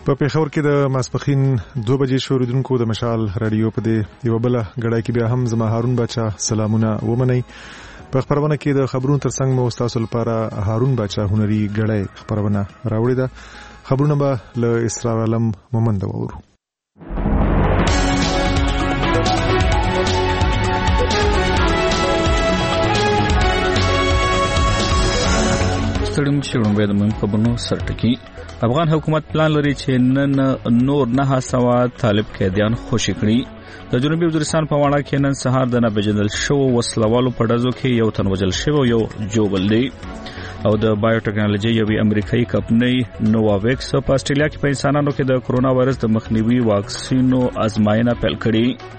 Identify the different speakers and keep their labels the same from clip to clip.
Speaker 1: په پیښور کې د ماسپخین 2 بجې شوریدونکو د مشال رادیو په دې یو بل غړای کې بیا هم زما هارون بچا سلامونه ومني. په خبرونه کې د خبرونو ترڅنګ مو تاسو لپاره هارون بچا هنري غړای خبرونه راوړي ده. خبرونه به له اسرار علم مومند وورو.
Speaker 2: ستړم شوم به د من خبرونو سرټکی. افغان حکومت پلان لري چې نن نور 900 طالب قیدیان خوشی کړي. د جنوبي وزیرستان په واړه کې نن سهار د نابجندل شو وسلوالو په ډزو کې یو تن وژل شوی یو جوبل دی. او د بایوټیکنالوژي یوې امریکایي کمپنۍ نوواویکس په استرالیا کې په انسانانو کې د کرونا وایرس د مخنیوي واکسینو ازمایښت پیل کړي.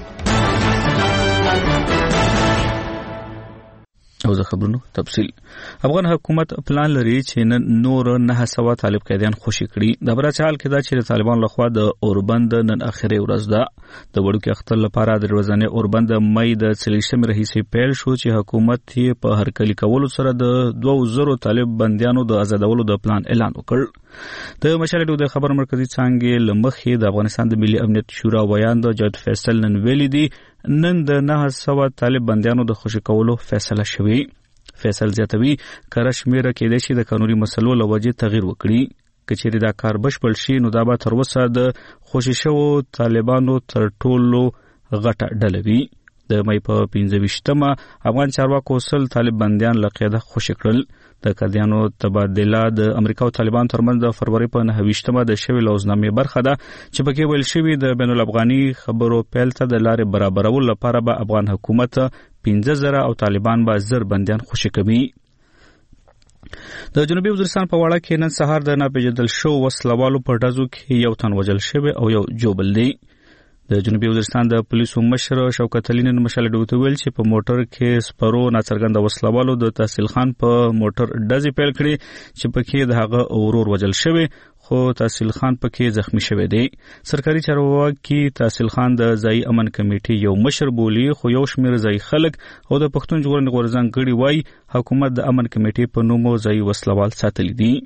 Speaker 2: او د خبرونو تفصیل. افغان حکومت پلان لري چې نن نور 900 طالب قیدیان خوشی کړي. د برچال کې دا چې طالبان لخوا د اوربند نن اخري ورځ ده. د وړوکی اختر لپاره د ورځنی اوربند مې د 30 رئیسي پیل شو چې حکومت یې په هر کلی کولو سره د 2000 طالب بنديانو د آزادولو د پلان اعلان وکړ. د مشالډو د خبر مرکزی څنګه لمخې د افغانستان د ملي امنیت شورا ویاند جاوید فیصل نن ویلي دي نن د 900 طالب بنديانو د خوشی کولو فیصله شوی. فیصل زیاتوي کارشمیره کې د شي د قانوني مسلو لوجه تغییر وکړي. کچېری دا کار بشپړ شي نو دا به تر وسه د خوشی شو طالبانو تر ټولو غټه ډلوي. د مې په 25مه افغان چارواکو سل طالب بنديان لقیده خوشی کړل. د قیدیانو تبادله د امریکا او طالبان ترمنځ د فروری په 29مه د شوی لوزنامې برخه ده چې پکې ویل شوی د بین الافغاني خبرو پیل ته د لارې برابرولو لپاره به افغان حکومت 15000 او طالبان به 1000 بنديان خوشی کوي. د جنوبي وزیرستان په واړه کې نن سهار د ناپېژندل شو وسلوالو په ډزو کې یو تن وژل شوی او یو جوبل دی. د جنوبي وزیرستان د پولیسو مشر شوکت علي نن مشالډو ته ویل چې په موټر کې سپرو ناڅرګند وسلوالو د تحصیل خان په موټر ډزې پیل کړې چې پکې د هغه اورور وژل شوی خو تحصیل خان پکې زخمی شوی دی. سرکاري چارواکي تحصیل خان د ځای امن کمیټې یو مشر بولی خو یو شمیر ځای خلک او د پښتون ژغورنې غورځنګ غړي وای حکومت د امن کمیټې په نومو ځای وسلوال ساتلی دي.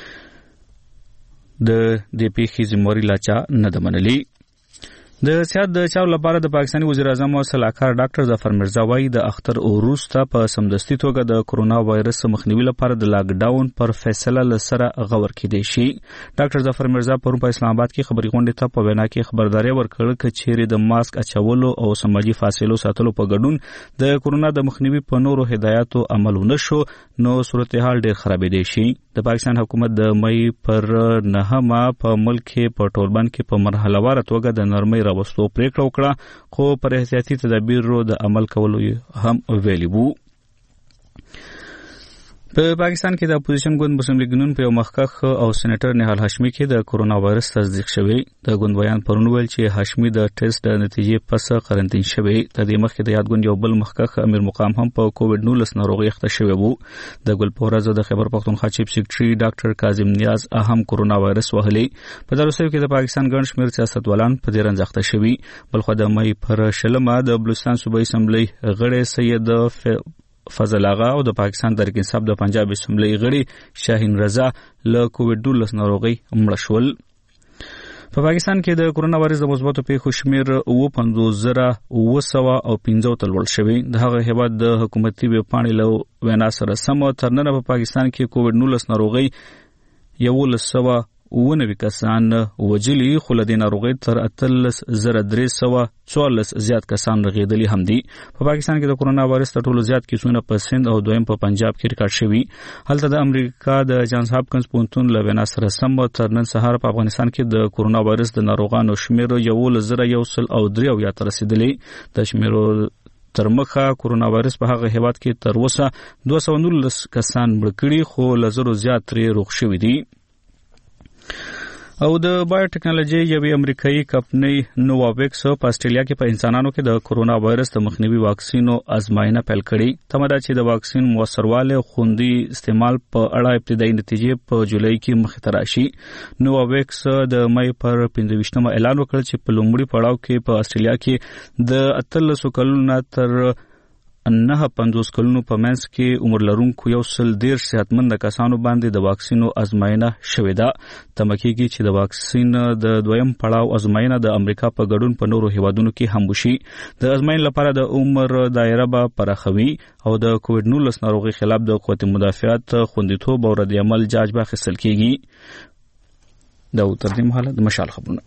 Speaker 2: د دې پیښې ذمہواری لاچا نه د منلي. د سیاست د چاو لپاره د پاکستاني وزیر اعظم او صلاحکار ډاکټر ظفر مرزا وايي د اختر اوروسته په سمدستي توګه د کرونا وایرس مخنیوي لپاره د لاک ډاون پر فیصله لسره غور کړي شي. ډاکټر ظفر مرزا پرون په اسلام آباد کې خبري غونډه ته په وینا کې خبرداري ورکړه چې چیرې د ماسک اچولو او سماجی فاصلو ساتلو په ګډون د کرونا د مخنیوي په نورو هدایاتو عمل ونشو نو صورتحال ډیر خرابېدی شي. د پاکستان حکومت د مې پر 9مه په ملک په ټولبند کې په مرحله وار توګه د نرمۍ راوستو پریکړه وکړه خو پر احتیاطي تدابیرو د عمل کولو هم ویلي وو. په پاکستان کې د اپوزیشن ګوند مسلم لیگ نون په یو مخکخ او سېنیټر نهال هاشمي کې د کرونا وایرس تصدیق شوی. د ګوند بیان پرون ویل چې هاشمي د ټیسټ د نتیجې پس قرنطین شوی. د دې مخکې د یاد ګوند یو بل مخکخ امیر مقام هم په کووډ 19 ناروغي اخته شوی وو. د ګل پورز د خیبر پختونخوا چیف سیکریټري ډاکټر کاظم نیاز اهم کرونا وایرس وهلي. په دروسو کې د پاکستان ګڼ شمېر سیاستوالان په دې رنځ اخته شوي. بلخو د مې پر شلمه د بلوچستان صوبایي اسمبلی غړی سید فضل آغا او د پاکستان تحریک انصاف د پنجاب اسمبلی غړي شاهین رضا له کووډ 19 ناروغي مړ شول. په پاکستان کې د کرونا وایرس د مثبتو پیښو شمیر 55915 تل ول شوی. د هغه هیواد د حکومتي ویبپاڼې له وینا سره سم تر نن په پاکستان کې کووډ 19 ناروغي 1190 کسان وجلی خو له دې ناروغي تر 18314 زیات کسان رغیدلی هم دي. په پاکستان کې د کرونا وایرس تر ټولو زیات کیسونه په سند او دویم په پنجاب کې ریکارډ شوي. هلته د امریکا د جانز هاپکنز پونتون له وینا سره سم تر نن سهار په افغانستان کې د کرونا وایرس د ناروغانو شمیر 1103 یا تر رسیدلی. د شمیرو تر مخه کرونا وایرس په هغه هیواد کې تر اوسه 219 کسان مړ کړي خو له زرو زیات ترې روغ شوي دي. او د بایوټیکنالوژي یوې امریکایي کمپنۍ نوواویکس په استرالیا کې په انسانانو کې د کرونا وایرس د مخنیوي واکسینو ازمایښت پیل کړي. تمه ده چې د واکسین موثرواله خوندي استعمال په اړه ابتدایي نتیجې په جولای کې مخې ته راشي. نوواویکس د مې پر 25مه اعلان وکړ چې په لومړي پړاو کې په استرالیا کې د 13 کلونو تر 49 کلونو په منځ کې عمر لرونکو 110 صحتمند کسانو باندې د واکسینو ازموینه شوې ده. تمکیږي چې د واکسین د دویم پړاو ازموینه د امریکا په ګډون په نورو هیوادونو کې هم وشي. د ازموینې لپاره د عمر دایره به پراخوي او د کووډ 19 ناروغي خلاف د قوت مدافعت خوندیتوب او رد عمل جاج به اخیستل کیږي. دا ترجمه حاله د مشال خبرونه.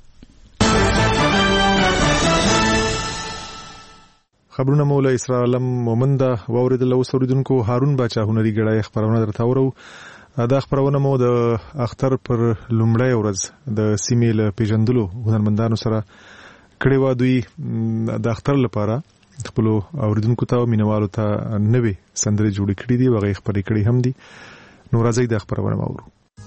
Speaker 1: خبرونه مولا اسراء علم مومنده واوریدل او سوریدونکو هارون باچا هنري ګړای خبرونه درته ورو. دا خبرونه مو د اختر پر لومړی ورځ د سیمې له پیژندلو هنرمندانو سره کړي و. دوی د اختر لپاره خپل اوریدونکو ته او مینوالو ته نوې سندرې جوړې کړې دي، وغه خبرې کړې هم دي. نو راځي د خبرونه مورو.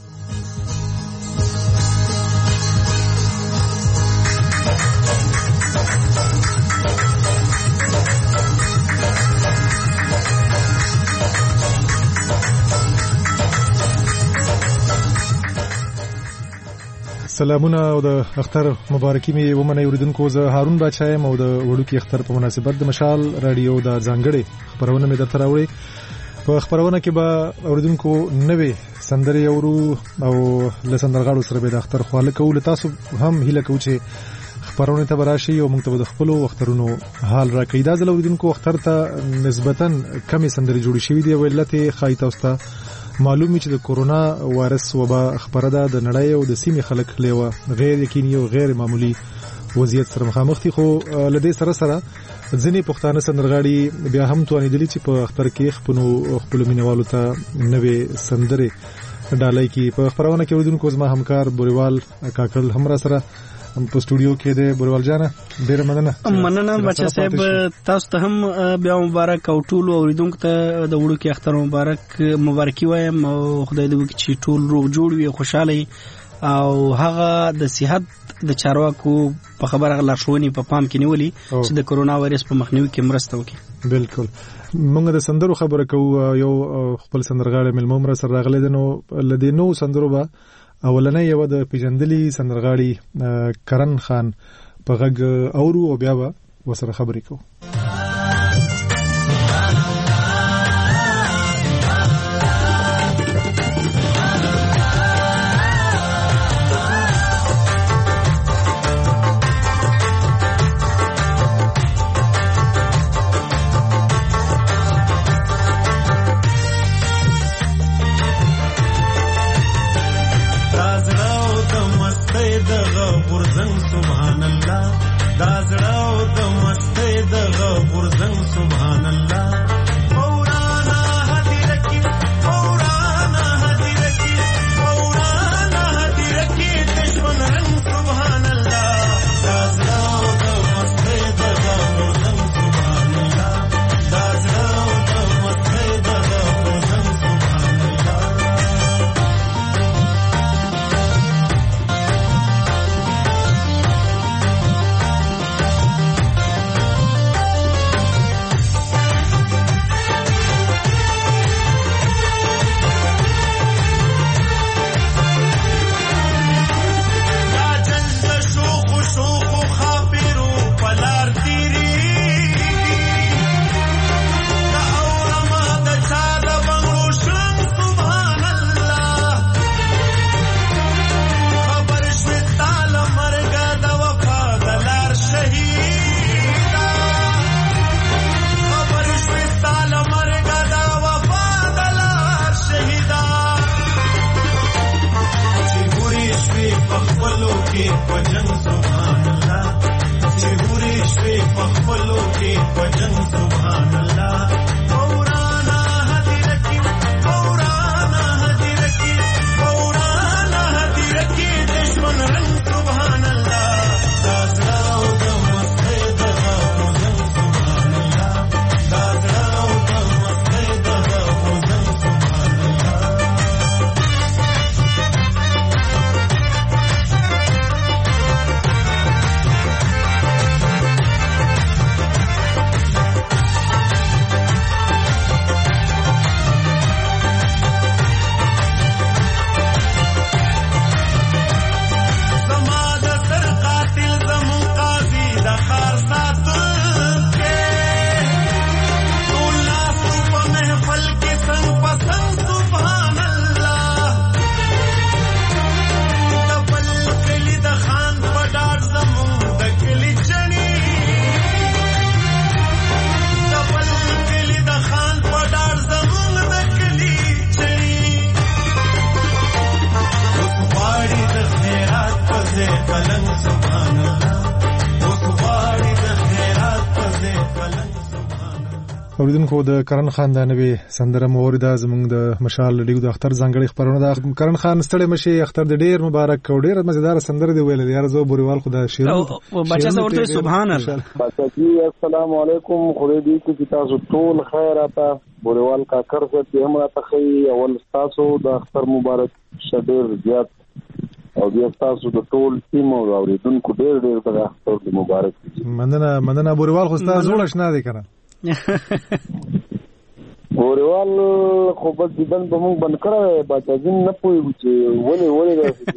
Speaker 1: سلامونه او د اختر مبارکي می ومنه اوریدونکو. زه هارون باچا یم او د وړوکی اختر په مناسبت د مشال رادیو د ځانګړي خبرونه می درته راوړي. په خبرونه کې به اوریدونکو نوې سندرې اورو او له سندرغاړو سره به د اختر خواله کوو. تاسو هم هیله کوو چې خبرونه ته براشي او موږ ته د خپل اخترونو حال راکړئ. دا ځل اوریدونکو اختر ته نسبتاً کمی سندرې جوړې شوې دي. ولته خای تاسو ته معلومه چې د کورونا وایرس وبا خبره ده د نړۍ او د سیمې خلک لیوه غیر یقیني او غیر معمولی وضعیت سره مخامخ دي. خو لدې سره ځینې پښتانه سندرغاړي بیا هم توانیدلی چې په اختر کې خپل مینوالو ته نوې سندرې ډالۍ کی. په خبرونه کې اوریدونکو زما همکار بوریوال کاکل هم را سره په سټوډیو کې دی. بوریوال جانه ډیره مننه
Speaker 3: بچا صاحب. تاسو ته هم بیا مبارک او ټول اوریدونکو ته د وړو کې اختر مبارکي وایم او خدای دې وکړي چې ټول روغ جوړ وي، خوشاله او هغه د صحت د چارواکو په خبره لارښوونې په پام کې نیولي چې د کورونا وایرس په مخنیوي کې مرسته وکړي.
Speaker 1: بالکل. موږ د سندرو خبره کوو. یو خپل سندرغاړی ملموم را سره راغلی دی. نو لدې نو سندرو به اولنې یو د پیژندلي سندرغاړي کرن خان په غږ اورو او بیا به وسره خبرې کوو. اوریدونکو د کرن خان د نوې سندره مورده زموږ د مشال ریډیو د اختر ځانګړي خبرونه ده. کرن خان ستړي مشي اختر د ډیر مبارک او ډیر مزیدار سندره دی ویل یار زو بوریوال خدا شیر
Speaker 3: او بچا ورته سبحان الله.
Speaker 4: بچی السلام علیکم خوري دي کی تاسو ټول خیر اته بوریوال کا کر څه هم راته خي اول تاسو د اختر مبارک شډیر زیات او د تاسو د ټول ټیم او اوریدونکو ډیر ډیر د اختر مبارک.
Speaker 1: مننه بوریوال خو تاسو جوړ شنه دي کنه
Speaker 4: بوریوال خو بس دن به مونږ بند کړه باچاجین نه پوهیږو چې ولې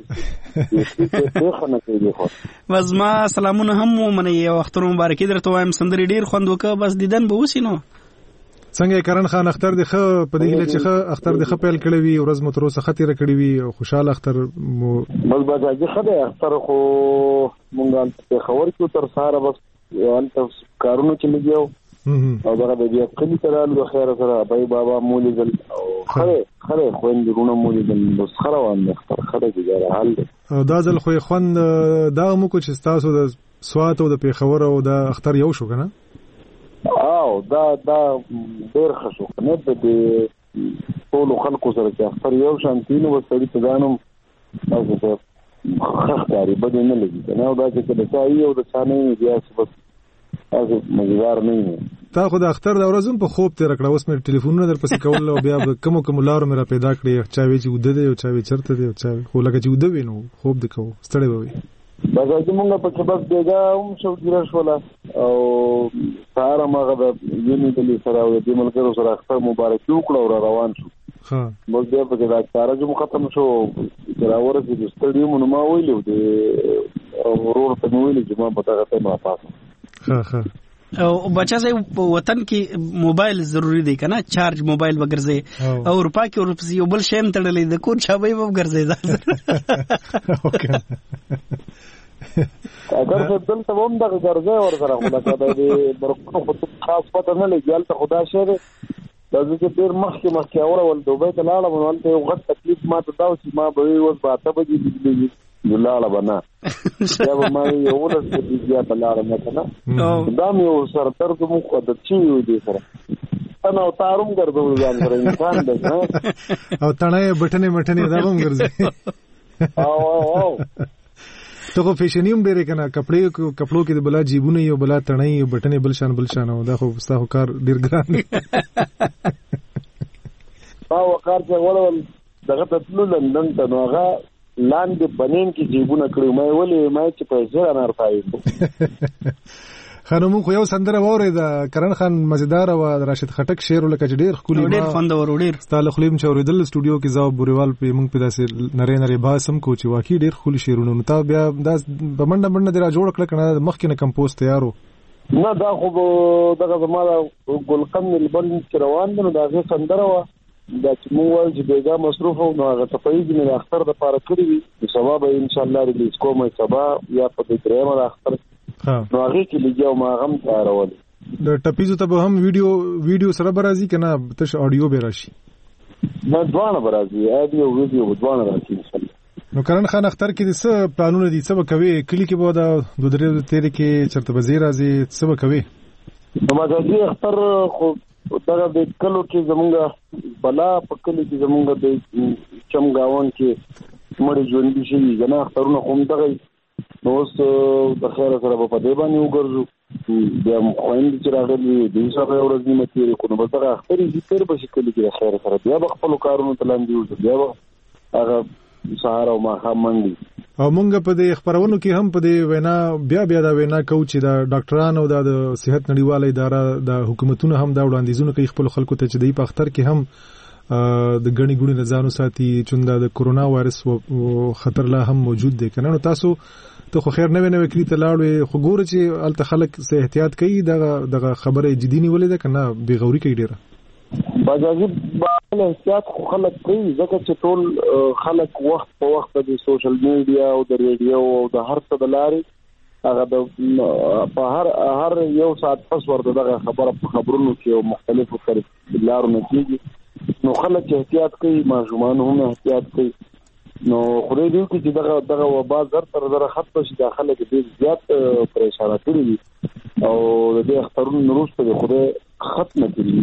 Speaker 4: راځي
Speaker 3: بس ما سلامونه هم ومنئ او اختر مبارکي درته وایم سندرې ډیر خوند وکړه بس دیدن به وسی نو
Speaker 1: څنګه کرن خان اختر د خ په دې چې خ اختر د خ پیل کړی وي ورځ مو تر اوسه خطر کړی وي او خوشاله اختر مو
Speaker 4: بس باچاجي خدای اختر خو مونږ په خبر کې تر ساره بس انت کارونه چې لګیو او دا د دې کلی ترالو د خیر سره بای بابا مولیدل او خره خويندونه مولیدل بس خروان اختر خره جوړه حال
Speaker 1: دا ځل خو خوند دا مو کو چې تاسو د سوات او د پیښور او د اختر یو شو کنه
Speaker 4: او دا ډیر ښه شو نه د ټول خلکو سره چې اختر یو شانتینو وسړي ته ځانم تاسو ته خاطرې بده نه لګي نه او دا چې د ځای او د ثاني بیا بس تاسو مزیدار نه
Speaker 1: تا خو د اختر د ورځم په خوب تیر کړه اوس مې ټلیفونونه در پسې کول او بیا کوم لارو مې را پیدا کړی چا وی چې وده دی او چا وی چرته دی او چا خو لکه چې وده وینو خوب دکو ستړی وي
Speaker 4: بس موږ په کې بس دیګه هم شو ګرځ ولا او سهار ماغه د یونی د سره او د ملګرو سره اختر مبارک وکړو او روان شو
Speaker 1: ها
Speaker 4: موږ بیا په کې دا کار جو ختم شو راوړل چې ستړي مونږ ما ویلو د ورور په ویلو چې ما پتا غته ما پاسه
Speaker 1: ها
Speaker 3: او بچا سي وطن کې موبایل ضروری دی کنه چارج موبایل وګرځي او اروپا کې اورپسي یو بل شیم تړلې د کور چابې وګرځي دا
Speaker 1: اوکې
Speaker 4: اگر څه دلته هم دا ګرځي اور سره خلاصه ده برکو خاص پته نه لګیال ته خدا شه دا چې ډیر مخکې اورول دوبه ته لاړم نو ته یو غټ تکلیف ما ته دا چې ما به اوس باته بجې دي لاړه بنا یا ما یو ورځ دې بیا لاړه نه کنه دا مې یو سر درد مو خو د چی وي دي سره انا او تاروم ګرځو ځان سره انسان دی
Speaker 1: او تڼه بټنه دا هم ګرځي
Speaker 4: او
Speaker 1: ته خو فیشنیم ډېر کنه کپړو کې د بلا جیبونه یو بلا تڼه یو بټنه بل شان او دا خو ستاسو کار ډیر ګران دی
Speaker 4: او کار چې ولول دغه تطلو لندن ته نوغه لاندې بنین کې جیبونه کړو مې چې پیسې نه راځي
Speaker 1: خانم خو یو سندره وره دا کرن خان مزیدار او راشد خټک شعر لکه ډیر خولي
Speaker 3: ډیر خوندور ډیر
Speaker 1: ستاله خلیم چوریدل سټوډیو کې زاو بوریوال په موږ په داسې نری باسم کو چې واقعي ډیر خولي شعرونه نو تا بیا دا بمنډه درا جوړ کړ کنه مخکې نه کمپوز تیارو
Speaker 4: نه دا خو دغه زماره ګلقم البن روان نو دا سندره وا دا چې موږ چې بیګا مصروف او هغه تفایض نه اختر د پاره کړی وي ثواب ان شاء الله ریلیز کوم سبا یا په دې درېمه اختر نو هغه کې لګیاو ما غم تارول
Speaker 1: د ټپیزو ته به هم ویډیو سره برازي کنه تش اډیو به راشي
Speaker 4: نه دوانه برازي اډیو ویډیو دوانه راشي ان شاء الله
Speaker 1: نو کرن خان اختر کې د څه پلانونه دي څه کوي کلی کې به دا د درې تیرې کې چرته وزیر راځي څه کوي
Speaker 4: نو ما ځي اختر خو دا د کلو کې زمونږه بلا په کلی کې زمونږه د چمګاون کې مړ ژوند شي جنا اخترونه کوم دغه نو اوس د خیر سره په دې باندې وګرځو بیا خويند چې راغلي د حساب اورز نیمه تیرې کو نو بس هغه اختر دې تیر به شکل کې خیر سره بیا خپل کارونه تلاندې وځي بیا هغه سهار او ماښام منډي
Speaker 1: او مونږ په دې خبرونو کې هم په دې وینا بیا دا وینا کوو چې دا ډاکټران او د صحت نړیواله اداره د حکومتونو هم دا وړاندیزونه کوي خپل خلکو ته چې د اختر کې هم د غني ګونی نزانو ساتي چې د کورونا وایرس خطر لا هم موجود دی کنه نو تاسو ته خو خیر نه کلی ته لاړو خو ګور چې الته خلک سه احتیاط کوي دغه خبره جدي نیولې ده کنه بے غوري کوي ډیره
Speaker 4: باجازي باندې احتیاط خو خلک کوي ځکه چې ټول خلک وخت په وخت د سوشل میډیا او د ریډیو او د هر څه د لارې هغه د په هر یو ساعت پس ورته دغه خبرونو کې او مختلفو لارو نه کېږي نو خلک احتیاط کوي ماشومان هم احتیاط کوي نو خوري دی چې دغه وبا زر ختم شي داخله کې ډیر زیات پریشان کړي او د دې اخترونو وروسته خوري ختم کړي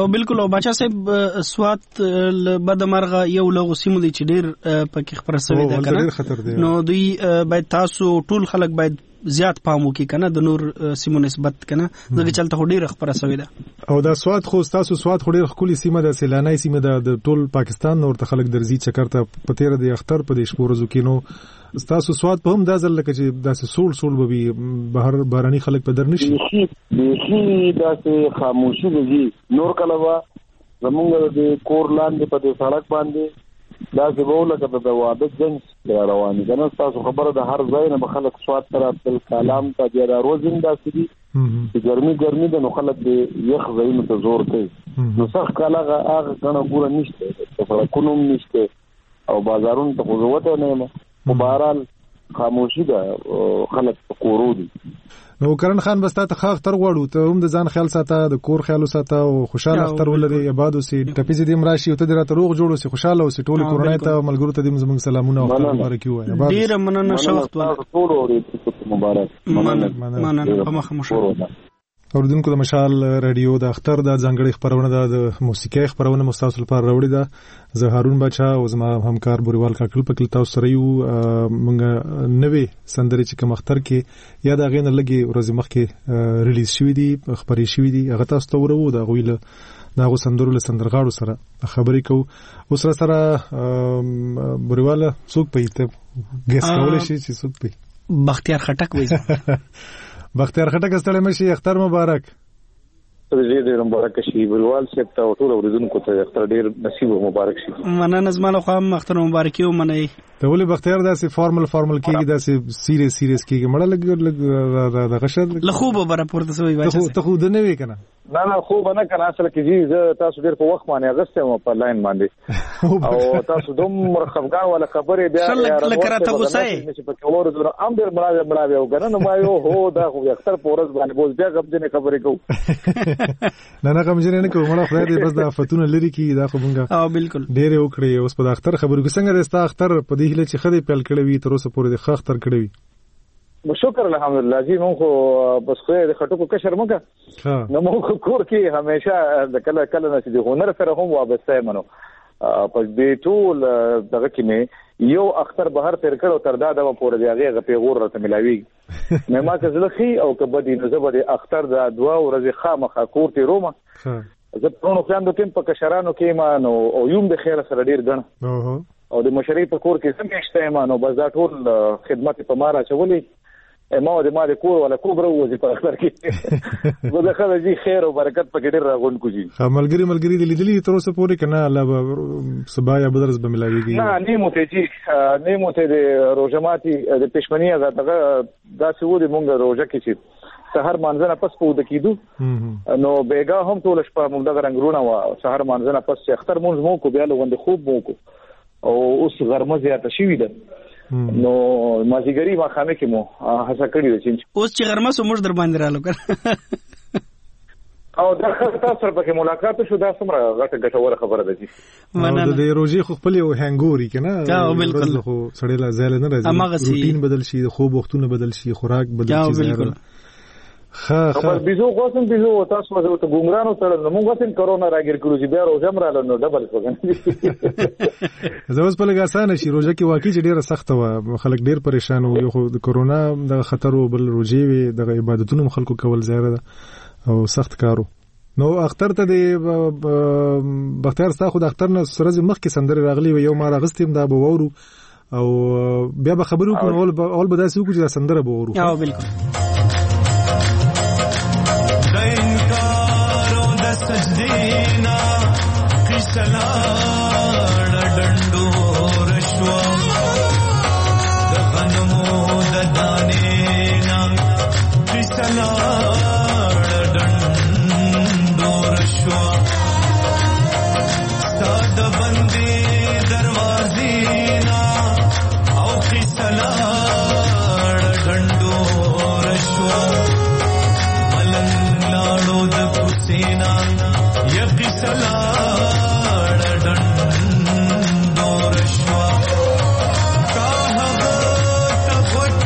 Speaker 3: بالکل. او بچا صاحب سوات بدمرغه یو لغو سیمو دي چې ډیر پکې خبره سوي ده کنه، نو دوی باید تاسو ټول خلک باید زیات پام وکړي کنه د نور سیمو نسبت کنه، ځکه چلته ډیر خبره سوي ده.
Speaker 1: او دا سوات خو تاسو سوات خو ډیر خولي سیمه ده، سیلانای سیمه ده، د ټول پاکستان نور ته خلک درځي چکرته پتیره د اختر په دې شپورزو کې. نو تاسو سوات په هم دا ځل لکه چې داسې سول به بهراني خلک په در نشي
Speaker 4: بیخي داسې خاموشي دي. نور کله به زمونږ د کور لاندې په دې سړک باندې داسې به ولکه د واده جنګ رواني کنه. تاسو خبره د هر ځای نه به خلک سوات ته راتلل، کالام ته بیا دا روز هم داسې دي چې ګرمي ده، نو خلک د یخ ځایونو ته زور کوي. نو سخت کاله هغه ګڼه ګوره نشته، سړکونه هم نشته او بازارونو ته خو زه وتی نه یم. خو بهرحال خاموشي ده، خلک په کورو دي.
Speaker 1: نو کرن خان بستا ته ښه اختر غواړو، ته هم د ځان خیال ساته، د کور خیال وساته او خوشاله اختر ولري، آباد اوسې، ټپیز دې مراشي او ته دې راته روغ جوړ اوسې، خوشاله اوسې، ټول کورنۍ ته ملګرو ته دې زموږ سلامونه او اختر مبارک وایي.
Speaker 3: ډیر مننه، ښه وخت
Speaker 4: ولرئ، مبارک.
Speaker 3: مننه په مخه مو.
Speaker 1: اوردونکو د مشال رادیو د اختر د ځانګړي خبرونه د موسیقي خبرونه مستاسل لپاره راوړي ده. زه هارون بچا او زما همکار بوریوال کاکل په کلتاو سره یو مونږ نوې سندري چې کوم اختر کې یا د غین لګي ورځ مخکې ریلیز شوې دي، خبري شوې دي، هغه تاسو ته ورو د غویل دا غو سندرو له سندرغاړو سره خبرې کوو. اوس سره بوریوال څوک پېته ګس کولای شي چې څوک پې
Speaker 3: بختیار خټک وایي.
Speaker 1: بختیار خټک ستړی مشي، اختر مبارک.
Speaker 5: ډېر مبارک شي بلوال صاحب ته ټول اوریدونکو ته اختر ډېر نصیب او مبارک شي.
Speaker 3: مننه زما خو هم اختر مبارکي ومنئ.
Speaker 1: ته ولې بختیار داسې فارمل کېږي، داسې سیریس کېږي؟ مړه لګ د غشر
Speaker 3: له خوبه بره پورته سوی وایي.
Speaker 1: ته خو د نه وی کنه؟
Speaker 5: نه خوب نه کنه، اصل کې جی زه تاسو ډېر په وخت باندې اغسته په لاین باندې او تاسو دومره خفګان ولا خبرې بیا
Speaker 3: لکه راته غوسه
Speaker 5: چې په کور زره ام ډېر مړاوي او کنه نو ما یو هو دا خو اختر پورز باندې بوز بیا غبجنې خبرې کوو.
Speaker 1: نه غمجنې نه کوم، مړه خدای دې بس د افتونه لري کی دا خو مونږه.
Speaker 3: او بالکل
Speaker 1: ډېر وکړي. اوس په اختر خبرو کې څنګه دستا اختر په دې هله چې خدای پیل کړی وي تر اوسه پورې د اختر کړی وي؟
Speaker 5: شکر الحمدلله جی. مونږ خو بس خو د خټکو کشر مګه نو مونږ کور کې همیشه د کله نه چې د هنر سره هم وابسته منو. په دې ټول دغه کې مې یو اختر بهر تیر کړو تر دا د پورې دی هغه پیغور راته ملاوي مې ما که زلخي او که بدی نو زبر اختر د دوا ورځې خامخا کور ته رومه. زه پرونو خیاندو کې په کشرانو کې ما نو او یوم د خیر سره ډیر غن او د مشرۍ په کور کې سم شته ما نو بس دا ټول خدمت په مارا چولې ما د کور ولا کوبره وځي په اختر کې زه خو دې خیر او برکت په ډیر راغون کوجی.
Speaker 1: ملګری د لیدلې تر اوسه پورې کنه الله سبا یا بدرز به ملاويږي؟
Speaker 5: نه نیمه جی نیمه ته د روزماتي د پښمنی هغه دا څه و د مونږ روزه کې چې سحر مانځنه پس په د کېدو نو بیګا هم ټول شپه مونږ د رنگرونه وا سحر مانځنه پس اختر مونږ مو کو بیا لوند خوب مو کو او اوس غرمه زیاته شوې ده نو مازیګری ما خامه کې مو هڅه کړې ده چې
Speaker 3: اوس چې غرمه سو موږ در باندې رالو کړ
Speaker 5: او دا تاسو سره په ملاقات شو دا څومره غټه خبره ده
Speaker 1: چې د روزي خو خپل یو هنګوري کنه
Speaker 3: بالکل
Speaker 1: خو سړی لا زال نه راځي روټین بدل شي خوب وختونه بدل شي خوراک بدل شي
Speaker 3: بالکل
Speaker 5: خبر بيزو غوسم بيزو تاسو ته ګمرانو سره نو موږ کرونا راګر کړو چې بیا روزه مراله نو ډبل
Speaker 1: زه اوس په لګا اسانه شي روزه کې واقعي چې ډیره سخت و خلک ډیر پریشان وو یو د کرونا د خطر او بل روزي وي د عبادتونو خلکو کول زیاده او سخت کارو. نو اختر ته د بختیار ستا خو د اختر نه سره مخکې سندره راغلی و یو ما راغستیم دا به وورو او بیا به خبرو کوو اول به داسې وکړو چې دا سندره به وورو.
Speaker 3: او بالکل
Speaker 6: سجدینا قسلا ډندو رشوا د غنمو د دانینا قسلا ډندو رشوا ساده بندي دروازینا او قسلا ډندو رشوا لاړو د حسینا یقی سلاړ ډندور شوا کاهغه تغوټ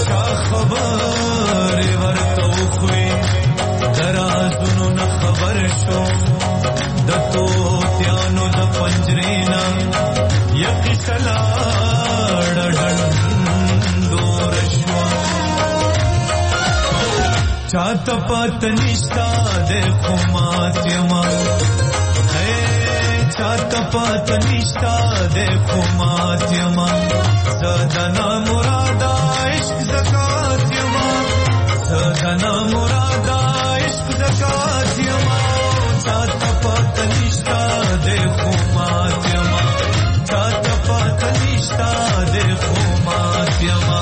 Speaker 6: چا خبر ورته وخوي درازونو نه خبر شو د توتیانو د پنجرینا یقی سلاړ ډندور شو چاته پات نشتا د خماتیما چاته پات نشتا د خماتیما زدنا مرادا عشق زکات یما زدنا مرادا عشق زکات یما چاته پات نشتا د خماتیما چاته پات نشتا د خماتیما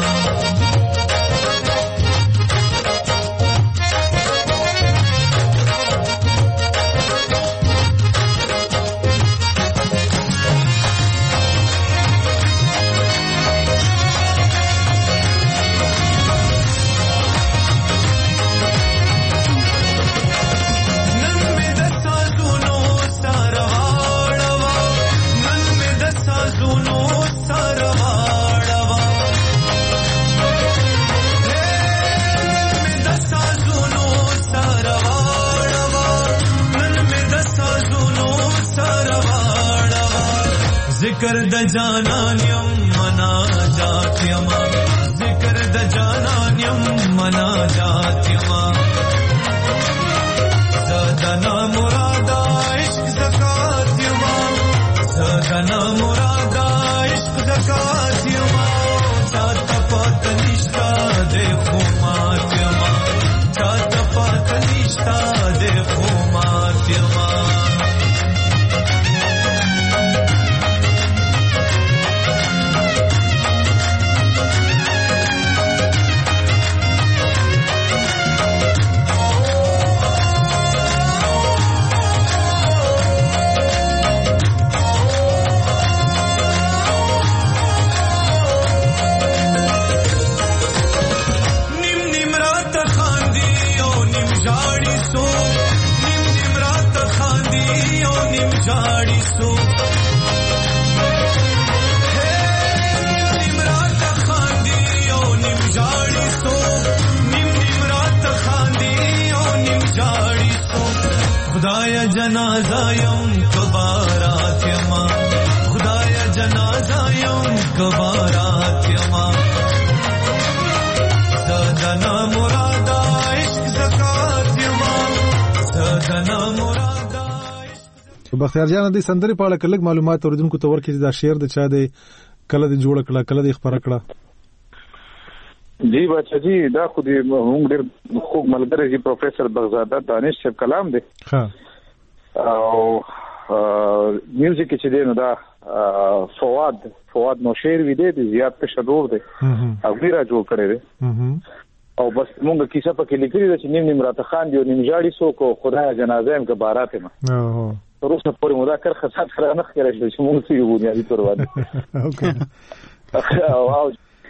Speaker 6: ذکر د جانانیم منا جاتیما ذکر د جانانیم منا جاتیما زدنا مرادا عشق زکاتیما زدنا مرادا عشق زکاتیما چاته پات نشتا د خماتیما چاته پات نشتا د خماتیما خدایا جنازه یم کبارات یما خدایا جنازه یم کبارات یما زدنا مرادا عشق زکات یما زدنا مرادا
Speaker 1: بختیار جان د سندري په اړه کلک معلومات اوریدونکو ته ورکړي دا شعر د چا دی کله د جوړ کړه کله د خبره کړه
Speaker 5: جی بچا جی دا خو دې موږ ډېر خوب ملګری جی پروفیسور بغزاده دانش صاحب کلام دی
Speaker 1: ها
Speaker 5: او میوزیک چې دی نو دا فواد نو شعر وی دی زیات په شرور دی او ډیره جوړ کړی دی او بس موږ کیسه په کې لیکلي چې نیم راته خان دی او نیم جاړي سو کو خدای جنازه هم که بارات ما تر اوسه پورې مودا کر خاصه سره نه کړی چې موږ یې بنیادی تور باندې او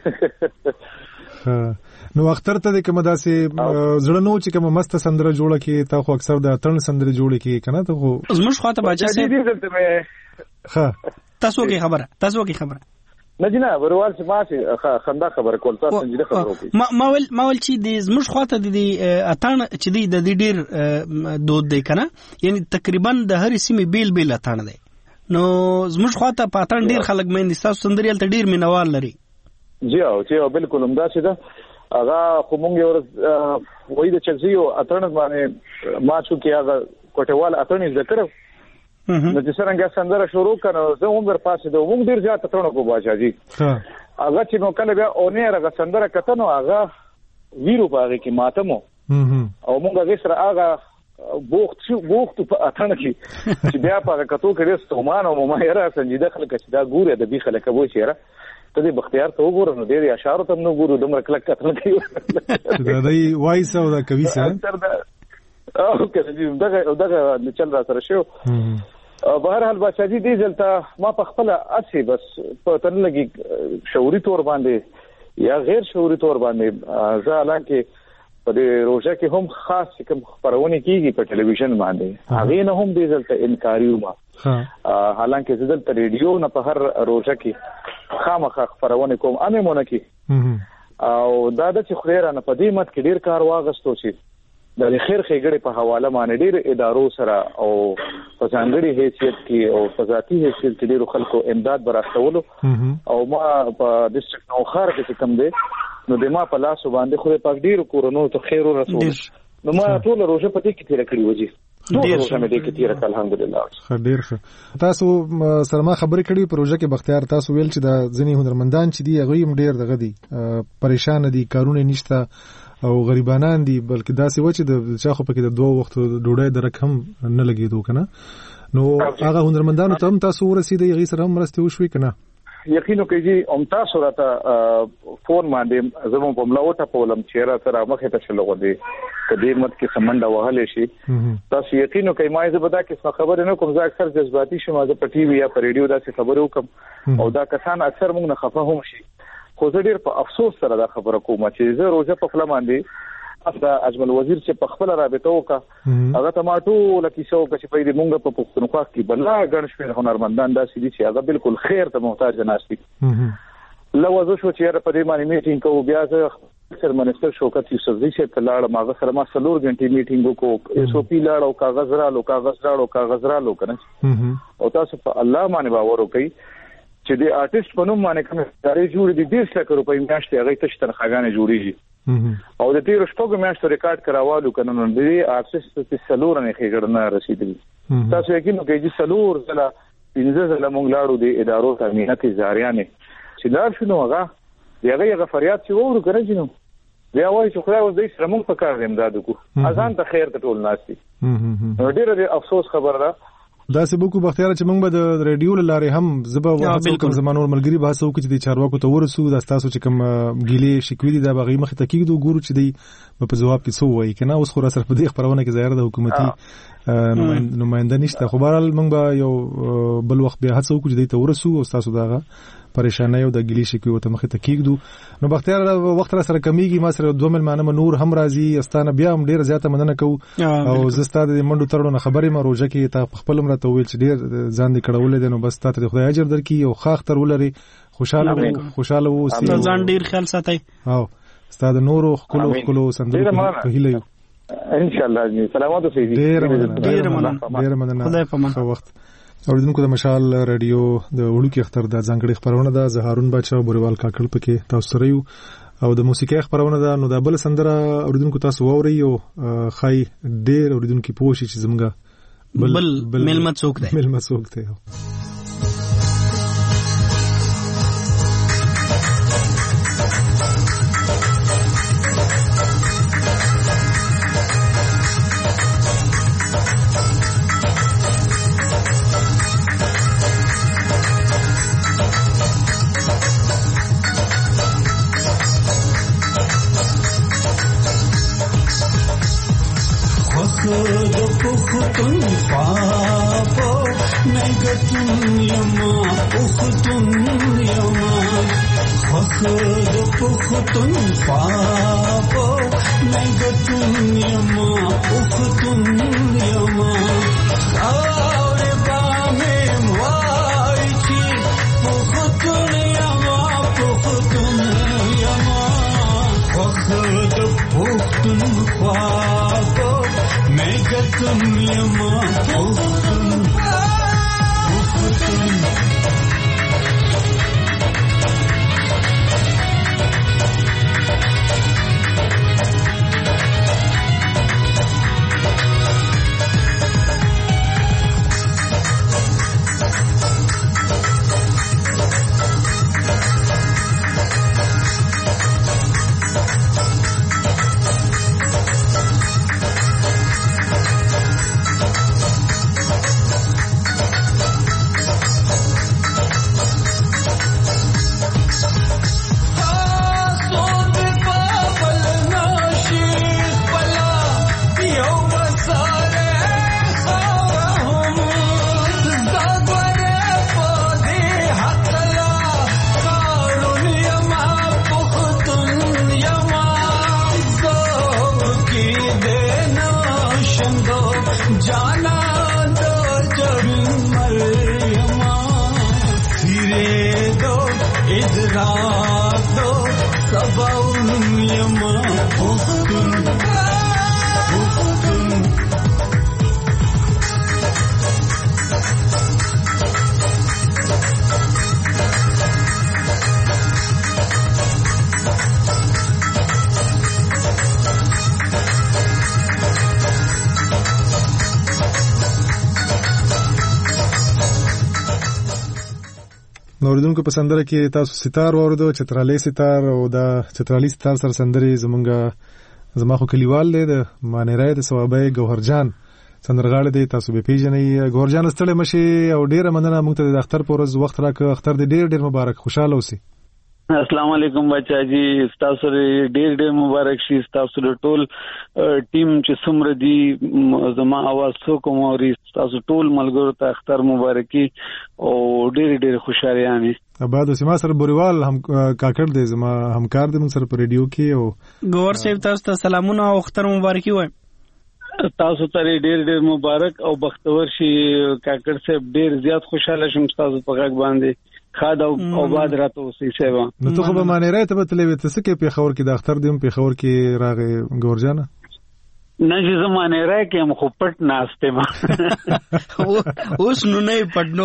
Speaker 1: نو اختر ته د کومه داسې زړه نو چې کومه مست سندره جوړه کی تا خو اکثر د اتن سندره جوړه کی کنه ته خو
Speaker 3: زموږ خواته بچا سي
Speaker 1: ها
Speaker 3: تاسو کې خبره
Speaker 5: نه جنا وروال چې ما خندا خبره کول تاسو څنګه خبره وکړي
Speaker 3: ما ول چې د زموږ خواته د اتن چې د ډیر دود دی کنه یعنی تقریبا د هر سیمه بیل اتن دی نو زموږ خواته په اتن ډیر خلک مې تاسو سندري ته ډیر مینوال لري
Speaker 5: جی او بالکل همدا چې دا هغه خو مونږ یو وای د چلسی او اتن باندې ما چې هغه کوټوال اتن ذکر نو چې څنګه سندره شروع کړو زه هم در پاسې د مونږ ډیر ځات اتن کو باچا جی هغه چې نو کله بیا اونې هغه سندره کته نو هغه ویرو باغې کې ماتمو او مونږ هغه سره هغه بوخت په اتن کې چې بیا په کتو کې رستومان او ما یې را سنجیده خلک چې دا ګوره د بي خلک وو چیرې ته دې بختیار ته وګورئ نو دې اشعار ته نو ګورو دمر کلک کتل کوي
Speaker 1: دا دی وایس او دا کوي سره
Speaker 5: او کله دې دغه چل را سره شو بهر حال بچا دي دې ځلته ما په خپل اسی بس په تن لګي شعوري تور باندې یا غیر شعوري تور باندې ځاله کې په دې روزه کې هم خاص کوم خبرونه کیږي په ټلویزیون باندې هغه نه هم دې ځلته انکاریو ما حالانکه زه دلته ریډیو نه په هر روزه کې خامخا خبرونه کوم امه مونږ کې او دا د چې خیر نه پدې مت کې ډیر کار واغستو چې د خیر خېګړې په حواله باندې ډیر ادارو سره او په ځانګړي حیثیت کې او په ذاتي حیثیت کې ډیرو خلکو امداد براستولو او ما په ډیسټریکټ نوخار کې کوم دی نو د ما په لاس باندې خو په ډیرو کورونو ته خیر ورسول نو ما ټول روزه پدې کې تیر کړی وځي ډیر روزه مې دې کې تیر کړ الحمدلله
Speaker 1: ډیر ښه تاسو سره ما خبرې کړې پروژه کې بختیار تاسو ویل چې د ځینې هنرمندان چې دی هغه هم ډیر دغه دي پریشان دي کارونه نشته او غریبانان دي بلکې داسې و چې د چا خو پکې د 2 وخت ډوډۍ درک هم نه لګېدو کنه نو هغه هنرمندانو ته هم تاسو ورسېدې هغې سره هم مرستې وشوې کنه
Speaker 5: یقینو کوي چې ام تاسو راته فون باندې زموږ په ملاوټه پولم چې را سره مخه ته شلو غوډي کدی مت کې سمنده وهلې شي تاسو یقینو کوي ما زه بدا کې خبره نه کوم زه اکثر جذباتي شم زه په ټي وي یا په ریډیو داسې خبرو کوم او دا کسان اکثر موږ نه خفه هم شي خو زه ډیر په افسوس سره دا خبره کوم چې زه روزه په خپل باندې اصلا اجمل وزیر چې په خپل رابطه وکړه هغه ټماټو لکه څو چې په دې مونږ په پښتونخوا کې بلا غن شوی هنرمندان داسې دي چې هغه بالکل خیر ته محتاج نه استي لوازو شو چې په دې باندې میټینګ کوو بیا زه سر منسٹر شوکت یوسفزئی سے تلاړ ماغه سره ما 3 غنټې میټینګ وکړو اس او پی لاړ او کاغذ رالو کنه او تاسو په الله باندې باور وکړئ چې د آرټیست په نوم باندې کوم ادارې جوړې دي 10 لک روپۍ میاشتې هغه تش تنخواګانې جوړیږي او د تیر شپږ میاشتو ریکارډ کراوالو کنه نو د آرټیست په سلور نه خېګړ نه رسیدلی تاسو یقین کوئ چې سلور زله 15 زله مونږ لاړو د ادارو ته مهنت زاریانه چې دا شنو هغه فریاد چې وورو کنه چې نو بیا وایي چې خدای اوس دې سره مونږ په کار امداد وکړو اذان ته خیر ته ټول ناشتي ډېر افسوس خبر ده
Speaker 1: دا سه بوکو بختیار چې موږ به د ریډیو لارې هم زبا واسو کوم زمانو ملګری باسو چې د چارواکو ته ورسو د تاسو چې کوم ګیلې شکوې دي دا بغي مخ ته کېږي ګورو چې دی په جواب کې څه وایي کنه اوس خو را سره په دې خبرونه کې ظاهر د حکومتي نماینده نشته خو بهرحال موږ به یو بل وخت بیا هڅه وکړو چې دی ته ورسو او تاسو داغه پریشانای او د ګیلې شکوې ته مخ ته کېږو نو بختیار وخت را سره کمیږي ما سره 2 ملمانه نور هم راځي استانه بیا هم ډیر زیاته مننه کو او زستاد د منډو ترونه خبرې ما روزه کې ته خپل مرته ویل چې ډیر ځان دې کړول دي نو بس ته خدای اجر درکې او خاختر ولري خوشاله وو
Speaker 3: ځان ډیر خیال ساتي
Speaker 1: او استاد نورو خلو صندوق په هیله یو
Speaker 5: ان شاء الله سلامات اوسئ
Speaker 3: ډیر مننه خدای په من
Speaker 1: وخت اوریدونکو د مشال رادیو د وړوکی اختر د ځانګړي خبرونه ده زهارون بچا بوریوال کاکړ پکې تاسو سره یو او د موسیقي خبرونه ده نو د بل سندره اوریدونکو تاسو ووري او خای ډیر اوریدونکو پوښي چې زمګه
Speaker 3: بل ملمت څوک دی
Speaker 6: پختون پاپو نگتون یما پختون یما خخد پختون پاپو نگتون یما پختون یما اور بامم وای چی پختون یما خخد پختون پاپو نگتون یما پختون About یما پختون
Speaker 1: نوریدونکو په سندره کې تاسو ستار واردو چترالي ستار او دا چترالي ستار سره سندري زما خو کلیوال دی د مانیرای د ثوابای ګوهرجان سندرغاړي دی تاسو به پیژنئ ګوهرجان ستړي مشي او ډیره مننه موږ ته د اختر پورز وخت راکړه اختر دې ډیر مبارک خوشاله اوسئ
Speaker 7: السلام علیکم بچا جی تاسو ډیر مبارک شي تاسو ټول ټیم چې څومره دی زما आवाज سو کوم او تاسو ټول ملګرو ته اختر مبارکي او ډیر خوشاله یاني
Speaker 1: بعد سیما سره بوریوال هم کاکړ دی زما همکار دی موږ سره په ریډیو کې او
Speaker 3: ګور صاحب تاسو ته سلامونه او اختر مبارکي وایم
Speaker 7: تاسو ته ډیر مبارک او بختور شي کاکړ صاحب ډیر زیات خوشاله شوم تاسو په غږ باندې خاده او باد راته اوسې سیوا
Speaker 1: نو ته خو به معنی راته په تلوي ته څه کې په خور کې د اختر دیم په خور کې راغې ګورجانه
Speaker 7: نه چې زمانه راکې هم خو پټ ناشته ما
Speaker 3: اوس نو نه پټنو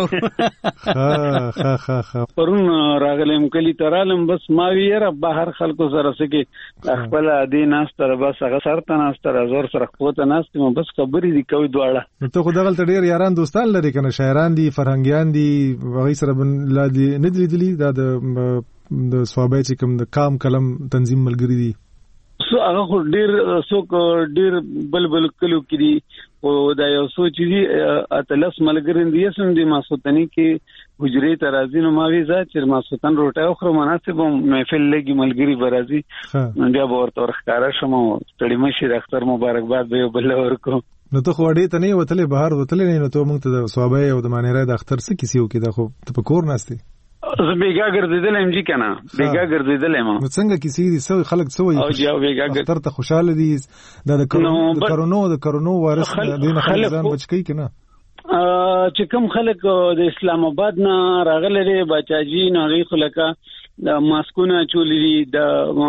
Speaker 7: ها پرون راغلم کلی ترالم بس ما ویره بهر خلکو سره سکه خپل ادي ناشته بس هغه سره ناشته زور سره قوت ناشته بس خبرې دی کوي دواړه
Speaker 1: ته خو دغه ډیر یاران دوستان لري کنه شاعران دي فرهنګيان دي وغي سره لا دي ندلی دا د صوابای چې کوم د کام کلم تنظیم ملګری دي
Speaker 7: سو هغه ډیر بلبل کلو کړي او دا یو سوچ دي اتلس ملګرین دي سم دي ماسوتنی کې حجرې ترازینو ما ویزا چې ماسوتن روټه او خر مناسب محفل لګي ملګری برازي بیا ورته ورخاره شمو ستړي مشي اختر مبارکباد به بل ورکو
Speaker 1: نو ته خو ډې ته نه وتلې بهر وتلې نه نو ته موږ ته د صوابای او د مانیرای د اختر څه کیسه وکړه خو ته په کور نهسته
Speaker 7: زه بیګا ګرځیدل ام جی کنه بیګا ګرځیدل ام
Speaker 1: نو څنګه کیسې دي سو خلک سوې
Speaker 7: او جاو بیګا
Speaker 1: تر ته خوشاله دي د کورونو وایرس دینه خلک ځان بچی کنه
Speaker 7: چې کوم خلک د اسلام آباد نه راغلي بچاجي نه غي خلکا د ماسکونه چولې دي د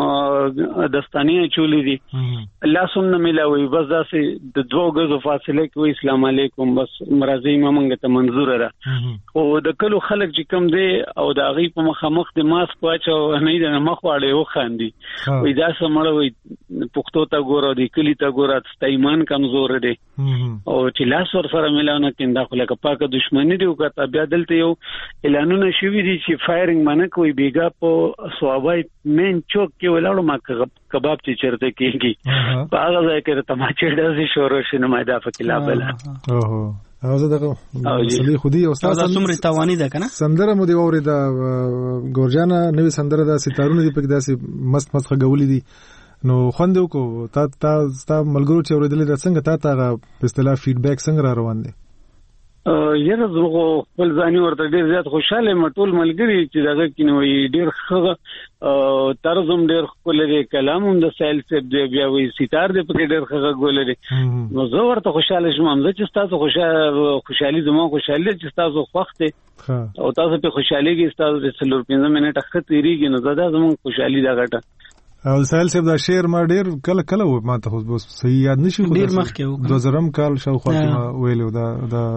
Speaker 7: دستانیه چولې دي الله سمنه ملاوي بس داسې د 2 غزو فاصله کې اسلام علیکم بس مرضی مونږ ته منظور را او د کلو خلک چې کوم دي او د غي په مخامخ د ماسک واچو نه د مخ واړې وخاندي وې دا سمړوي پښتو ته ګورو د کلی ته ګورو ستایمان کمزور دي او چې لاس ور سره ملاونه کیندا خو لکه پاکه دښمنی دی او کته بیا دلته یو اعلانونه شوی دي چې فایرینګ باندې کوئی بیګا په صوابای مین چوک کې ولاړو ما کباب چې چرته کېږي په هغه ځای کې تماچې ډزې شروع شنه ما دا فکلا بل
Speaker 1: اوه اوزه دغه مسلې خودي او
Speaker 3: استاد څومره توانی ده کنه
Speaker 1: سندره مو دی اوري دا ګورجانا نوې سندره دا ستارونه دی پکې داسې مست غولې دي نو خوندو کو تا ملګرو چې اوریدل دا څنګه تا په اصطلاح فیډبیک څنګه را روان دي
Speaker 7: یره زه خپل ځاني ورته ډیر زیات خوشاله مټول ملګری چې دغه کینوي ډیر ښه طرزم ډیر خپل کلام هم د سایل سیب دی بیا وی ستار دی په ډیر ښه غولري نو زه ورته خوشاله شوم زه چې تاسو خوشالي زما خوشاله چې تاسو وخت او تاسو په خوشالي کې تاسو د 15 منټه خط تیریږي نو دا زموږ خوشالي دا غټه
Speaker 1: او سایل سیب دا شعر ما ډیر کله و ما ته خو صحیح یاد نشي خو
Speaker 3: ډیر مخکې و
Speaker 1: 2000 کال شاوخوا کې ویلو دا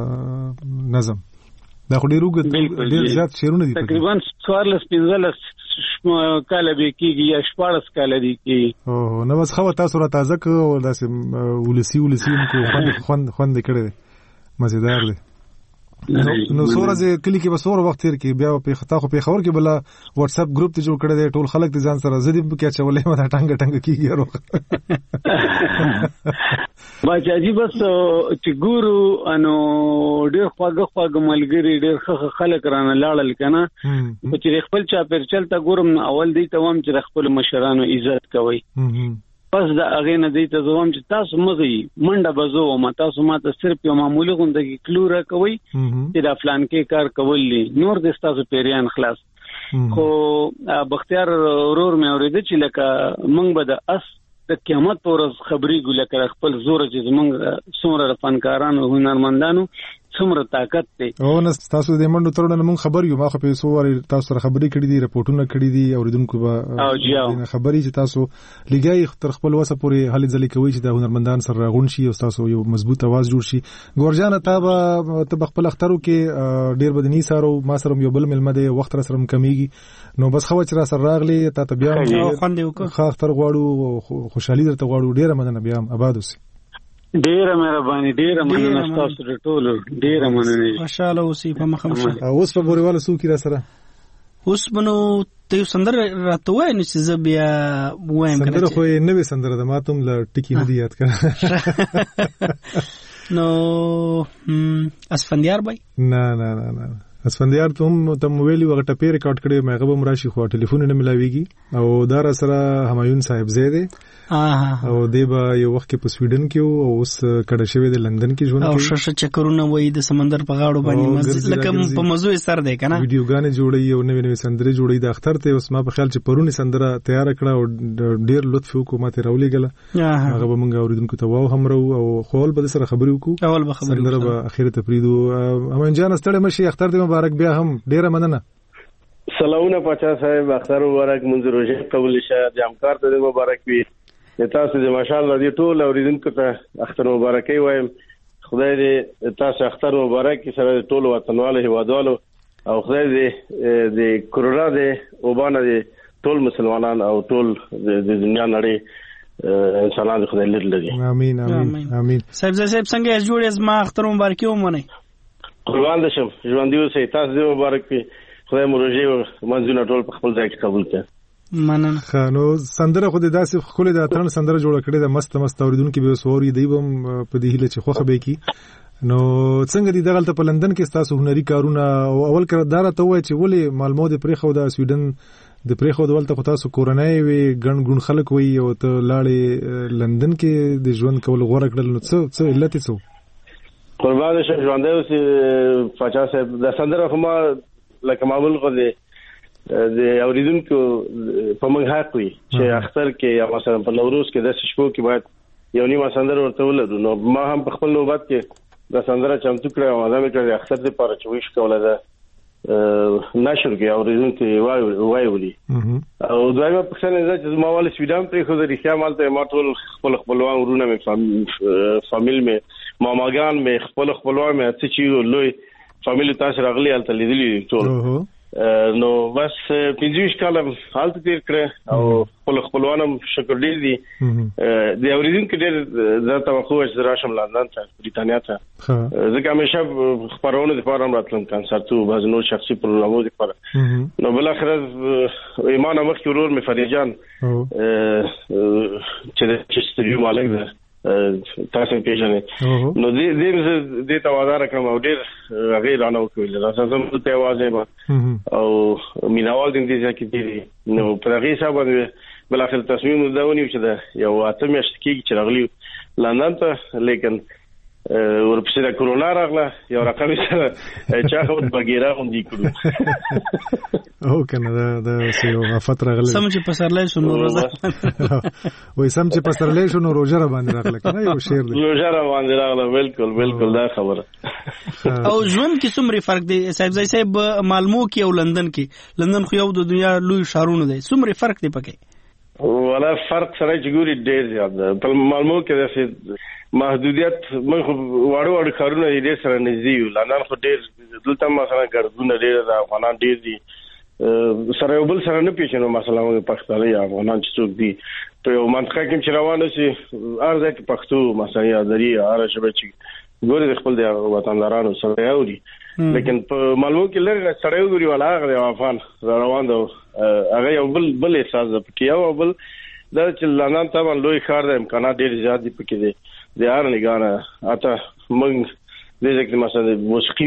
Speaker 1: خو ډیر زیات شعرونه دي
Speaker 7: تقریبا 14 کال به کېږي یا 14 کال دي کې
Speaker 1: او نو بس خو تاسو را تازه کو داسې ولسی کو خوند کړي مزیدار دي نو سورځ کلی کې به سور وخت تیر کې بیا په خطا خو په خبر کې بل واتس اپ گروپ ته جوړ کړی دی ټول خلک د ځان سره زدي په کې چولې ما ټنګ کیږي
Speaker 7: باچاجي بس چې ګورو انو ډېر خواږه ملګری ډېر خلک رانه لاړل کنه چې خپل چا پر چلته ګورم اول دی ته وام چې خپل مشرانو عزت کوي پس دا هغه نه دی ته زوم چې تاسو مزي منډه بزو ما تاسو ماته صرف یو معمولی غونډه کې کلوره کوي چې دا فلان کې کار کولی نور د تاسو پیریان خلاص خو بختیار ورور مې اورېد چې لکه مونږ به د اس د قیامت پر خبري ګل کړ خپل زور چې مونږ څومره فنکارانو هنرمندانو څومره طاقت دی.
Speaker 1: او نو تاسو د منډو ترونه موږ خبر یو، ما خو په سو وری تاسو سره خبرې کړې دي، رپورټونه کړې دي، اوریدونکو به خبرې چې تاسو لګای تر خپل وسه پورې هلي ځلې کوي چې د هنرمندان سره راغون شي او تاسو یو مضبوط आवाज جوړ شي. ګورجان ته خپل اخترو کې ډیر بدني سره ما سره یو بل ملمه دی، وخت را سره کمیږي، نو بس خو چې را سره راغلي ته بیا
Speaker 3: خوند وکړه،
Speaker 1: خا اختر غواړو، خوشحالي درته غواړو، ډیره مننه، بیا آباد اوسئ.
Speaker 7: ډیره مهرباني، ډیره مننه تاسو ته ټول، ډیره مننه.
Speaker 3: خوشاله اوسئ په مخه مشه.
Speaker 1: اوس په بوريواله سو کې را سره
Speaker 3: اوس بنو ته سندر راته وای نو چې زه بیا وایم کنه
Speaker 1: سندر خو نه وي، سندر د ماتم ل ټکی نه دی یاد کړه.
Speaker 3: نو اسفندیار بای
Speaker 1: نه اسفندیار ته ویلی وغه ټپی ریکارډ کړی، مې غوښم راشي خو ټلیفون نه ملاويږي، او دا را سره همایون صاحب زیده او دی به یو وخت په سویډن کې او اوس کډه شوی د لندن کې ژوند کوي،
Speaker 3: او شش چکرونه وای د سمندر په غاړو باندې لکه په موضوع سر دی کنه،
Speaker 1: ویډیوګانې جوړي او نوې سندرې جوړي. د اختر ته اوس ما په خیال چې پرونی سندره تیار کړه او ډیر لطف وکړو، ماته راولېګله، هغه به موږ اوریدونکو ته واو هم رو او خپل به سره خبرې وکړو،
Speaker 3: اول به خبرې
Speaker 1: سندره به اخیره ته پریدو. امان جان ستړي مشي، اختر دې مبارک، بیا هم ډیره مننه.
Speaker 8: سلامونه پاچا صاحب، اختر مبارک، منځ روزه قبول شه، جامکار ته مبارک وي. تاسو دې ماشاءالله دې ټول اوریدونکو ته اختر مبارکي وایم. خدای دې تاسو اختر مبارک سره ټول وطنوالو هیوادوالو، او خدای دې د کرونا دې وبانه دې ټول مسلمانان او ټول د دنیا نړۍ انسانان خدای لري.
Speaker 1: امين امين امين.
Speaker 3: صاحب څنګه جوړ از ما اختر مبارکي ومنه.
Speaker 8: قربان دې شم، ژوند دې اوسئ، تاسو دې مبارک وي، خدای مو روزي منځونه ټول په خپل ځای کې قبول کړي.
Speaker 3: مننه.
Speaker 1: خانو سندره خو دې داسې خولې د اترن سندره جوړ کړې د مست اوریدونکو به سوري دی بم په دې هله چې خوخه به کی. نو څنګه دې دغلت په لندن کې تاسو هنري کارونه او اول کړه ته وای چې ولې معلومات پرې خو د سویډن د پرې خو دولت خو تاسو کورونای وي ګڼ خلک وي او ته لاړې لندن کې د ژوند کول غوړه کړل، نو څه علت څه؟
Speaker 8: قربان شه ژوند دې اوس پاچا صاحب د سندره خو ما لکه معمول خو دې د اوریدونکو په موږ حق وي چې اختر کې یا مثلا په نوروز کې د شپو کې باید یو نیمه سندره ورته ولرو. نو ما هم په خپل نوبت کې د سندره چمتو کړې او ځم کړې اختر دې پاره چې ویش کوله ده نشر کې اوریدونکو وایي او دویمه پښتنه ده چې ما ول سویډن پرې خو د ریښه مالته ما ټول خپلوان ورونه مې فامیل مې ماماګان مې خپلوان مې چې لوی فامیل تاسو راغلي الته لیدلی ټول. نو بس 25 کاله حالت تیر کړ او خپلوانم شکر دې دي د اوریدونکو ډېر زه توقع چې راشم لندن ته، بریتانیا ته، ځکه همیشه خبرونه د فارم راتلم کنسرتو بعض نور شخصي پروګرامونو لپاره. نو بل اخر ایمان مخ کې ورور مې فریجان چې د استودیو مالک ده تاسو پیژنې، نو دې ته وادار کوم او ډېر غیر انو کوي راځم ته आवाज او میناوال دې چې دې نو په هغه حساب باندې بل اخر تصمیم ودونی چې دا یو اته میاشت کې چې راغلی لندن ته، لیکن ورپسې د کرونا راغله یو رقم سره چا خو بغیره غوندي کړو
Speaker 1: او کنه دا یو افت راغله
Speaker 3: سم چې پسرلای شو نو روزه
Speaker 1: وای سم چې پسرلای شو نو روزه را باندې راغله کنه یو شعر دی
Speaker 8: روزه را باندې راغله. بالکل دا خبره.
Speaker 3: او ژوند کې څومره فرق دی صاحب مالمو کې او لندن کې؟ لندن خو یو د دنیا لوی ښارونه دی، څومره فرق دی پکې؟
Speaker 8: ولا فرق سره چې ګوري ډېر زیات ده. په مالمو کې د محدودیت موږ واړو کارونه دې سره نږدې یو، لندن خو ډېر دلته مثلا ګردونه ډېر د افغانان ډېر دي، سره یو بل سره نه پیژنو، مثلا موږ پښتانه یا افغانان چې څوک دي په یو منطقه کې چې روان شي ارزه کې پښتو مثلا یا دري هر شبه چې ګوري خپل د وطندارانو سره یوري، لیکن په مالمو کې لږ سره یوري ولا هغه افغان روان ده هغه یو بل احساس ده پکې او بل دا چې لندن ته لوی ښار د امکانات ډېر زیات دي پکې دي د هر نگانه اته موږ د ځکه مثلا موسیقي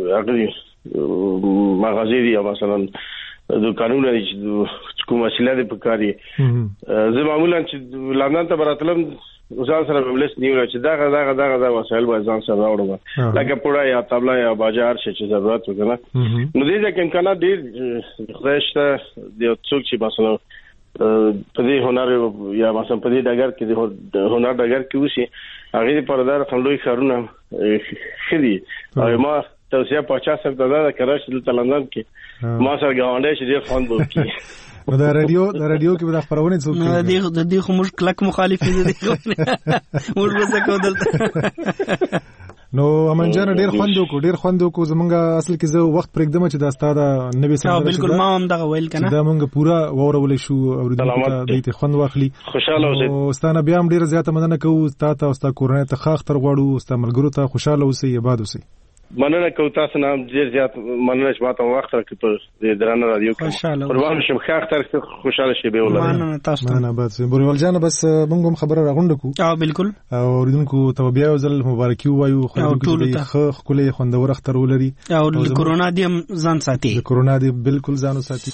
Speaker 8: هغه مغازې دي مثلا د قانون چې کوم وسیله ده پکاري زه معمولا چې لندن ته براتلم ځان سره بلس نیو چې دا وسایل به ځان سره راوړم لکه پوره یا طبله یا باجار چې ضرورت وکړه. نو دې ځکه امکانات ډېر خدای شته د څوک چې مثلا په دې هنر یا مثلا په دې ډګر کې د هنر ډګر کې وشي هغه په دار خلوی کارونه خدي او ما توصيه 50 دلار کراش د لندن کې ما سره غونډه شي د فوند وکي
Speaker 1: دا رادیو کې د خبرونه څوک
Speaker 3: د دې خو موږ کلک مخالف دي موږ وسه کو دلته
Speaker 1: نو امن جان ډیر خوند کو زمونږه اصل کې زه وخت پرېږدم چې دا ستاده نبی سره
Speaker 3: بالکل ما هم دغه ویل کنه
Speaker 1: دا مونږ پورا وورول شو او د دې خوند واخلي
Speaker 8: خوشاله اوسئ
Speaker 1: او ستانه بیا هم ډیر زیاته مننه کوو ستاته او ستا کورنۍ ته خاخ تر غواړو ستا ملګرو ته خوشاله اوسئ آباد اوسئ
Speaker 8: مننه کوم تاسو نه ډیر زیات مننه چې ماته وخت راکړی په درانه رادیو کې قربان شم خاخ تر خوشاله شي به ولر
Speaker 3: مننه تاسو ته
Speaker 1: نه بس بورول جان بس مونږ هم خبره راغونډ کو
Speaker 3: بالکل
Speaker 1: او ریدونکو ته بیا ځل مبارکي وایو خو خلې خوندور اختر ولري
Speaker 3: او کرونا دی ځان ساتي
Speaker 1: کرونا دی بالکل ځانو ساتي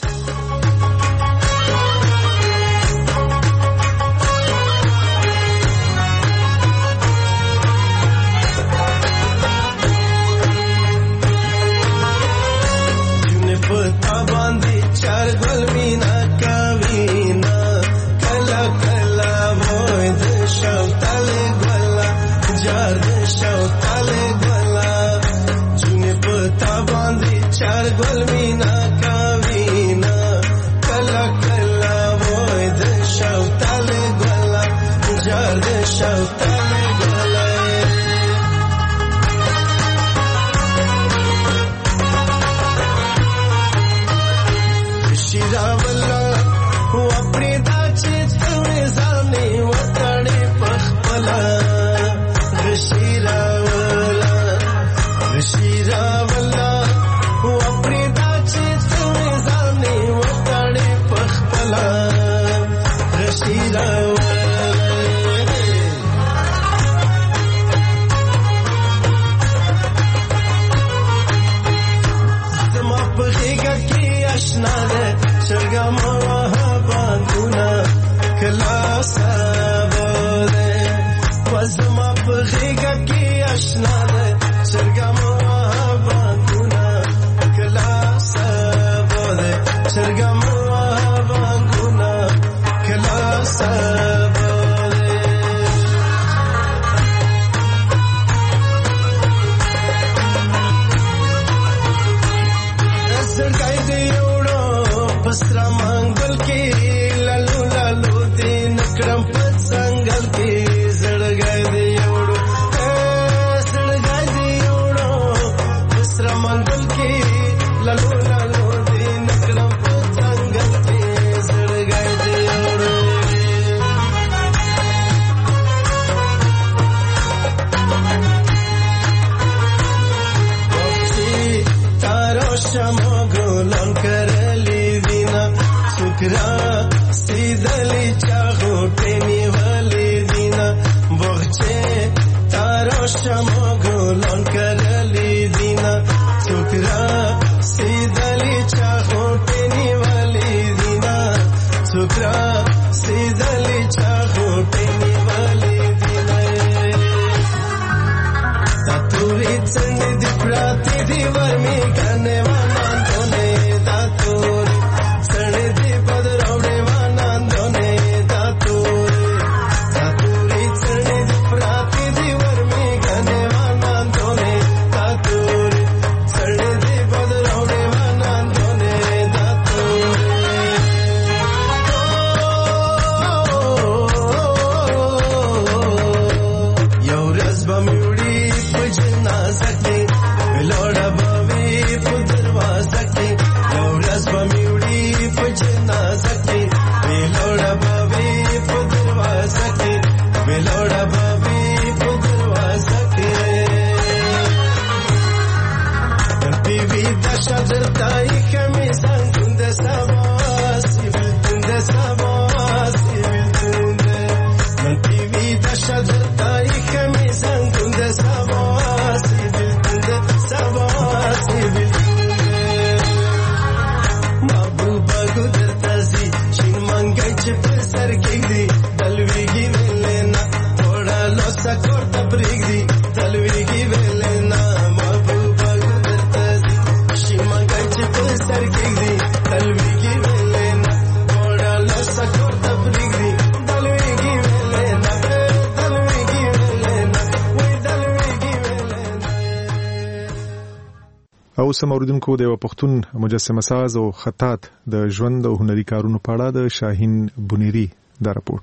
Speaker 1: او سم اوریدونکو د پښتون مجسمه ساز او خطاط د ژوند او هنري کارونو په اړه د شاهین بنيري دا راپورټ.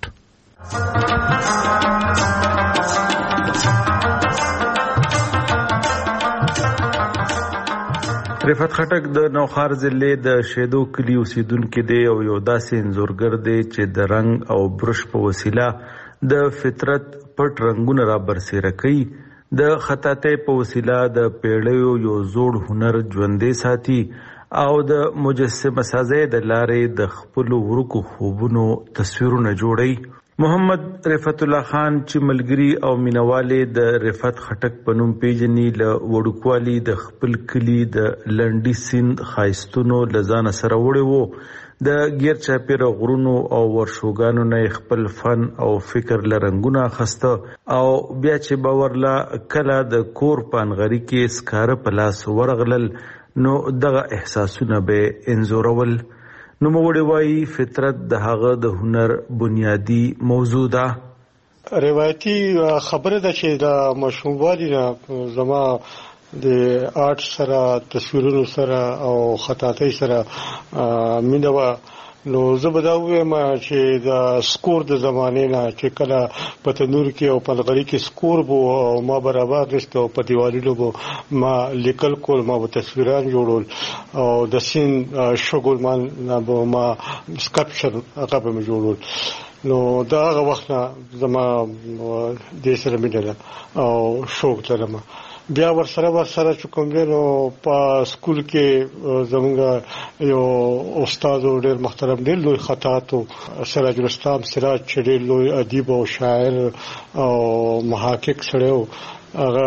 Speaker 9: رفعت خټک د نوخار ضلع د شیدو کلی اوسیدونکو دی او یو داسې انځورګر دی چې د رنګ او برش په وسیله د فطرت پټ رنگونه را برسېره کوي. د خطاطۍ په وسیله د پیړیو یو زوړ هنر ژوندی ساتي او د مجسمه سازۍ د لارې د خپل ورکو خوبونو تصویرونه جوړوي. محمد رفعت الله خان چې ملګری او مینوالې د رفعت خټک په نوم پیژني له وړوکوالي د خپل کلی د لنډي سیند ښایستونو له ځانه سره وړی وو. د غیر چاپیره غرونو او ورشوګانو نه خپل فن او فکر له رنګونه اخیسته او بیا چې باورلا کله د کور پانغري کې سکاره په لاس ورغلل نو دغه احساسونه به انځورول. نو موږ وایي فطرت د هغه د هنر بنیادی موضوع ده.
Speaker 10: روایتي خبره ده چې د مشهوروالی زما د آرټ سره تصویرونو سره او خطاطۍ سره مینه و. نو زه به دا ووایم چې د سکور د زمانې نه چې کله په تنور کې او پلغري کې سکور بو او ما برابر رسته او په دیوالونو بو ما لیکل کول، ما به تصویران جوړول او د سین شګول ما سکلپچر هغه به جوړول. نو دا هغه وخت زما د سره مینه او شوق لرم. بیا ورسره چې کوم دی نو په سکول کې زمونږ یو استاد ډېر محترم دی، لوی خطاط سراج الاسلام سراج چې ډېر لوی ادیب او شاعر او محقق سره و. هغه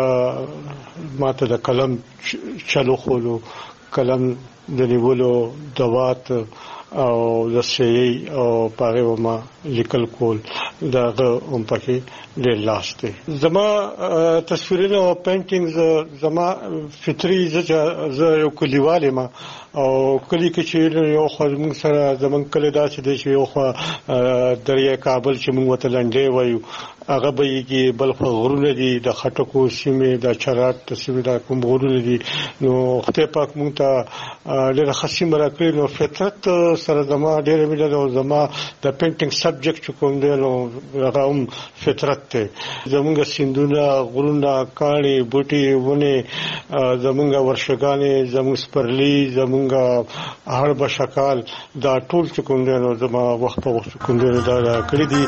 Speaker 10: ماته د قلم چلو خولو، قلم د نیولو دوات او د شی او پاره ما لیکل کول داغه هم پکې ډېر لاس دی. زما تصویرونه او پینټینګز زما فطري زه یو کلیواله ما او کلی کې چې یو خو موږ سره زمون کله داسې دی چې یو خو دریا کابل چې موږ وته لنډې وایو هغه به یې بل خو غرونه دي د خټکو سیمه د چرات سیمه د کوم غرونه دي. نو خدای پاک موږ ته ډېر خصیم راکړي. نو فطرت سره زما ډېر مینه ده. زما د پینټینګ سبجیکټ کوم دی نو هغه هم فطرت ته زمونږ سیندونه غرونه کاڼي بوټي ونه زمونږ ورشګانې زمونږ سپرلی زمونږ هر بشکال دا ټول کوم دی نو زما وخت په وخت کوم دی دا کړی دي.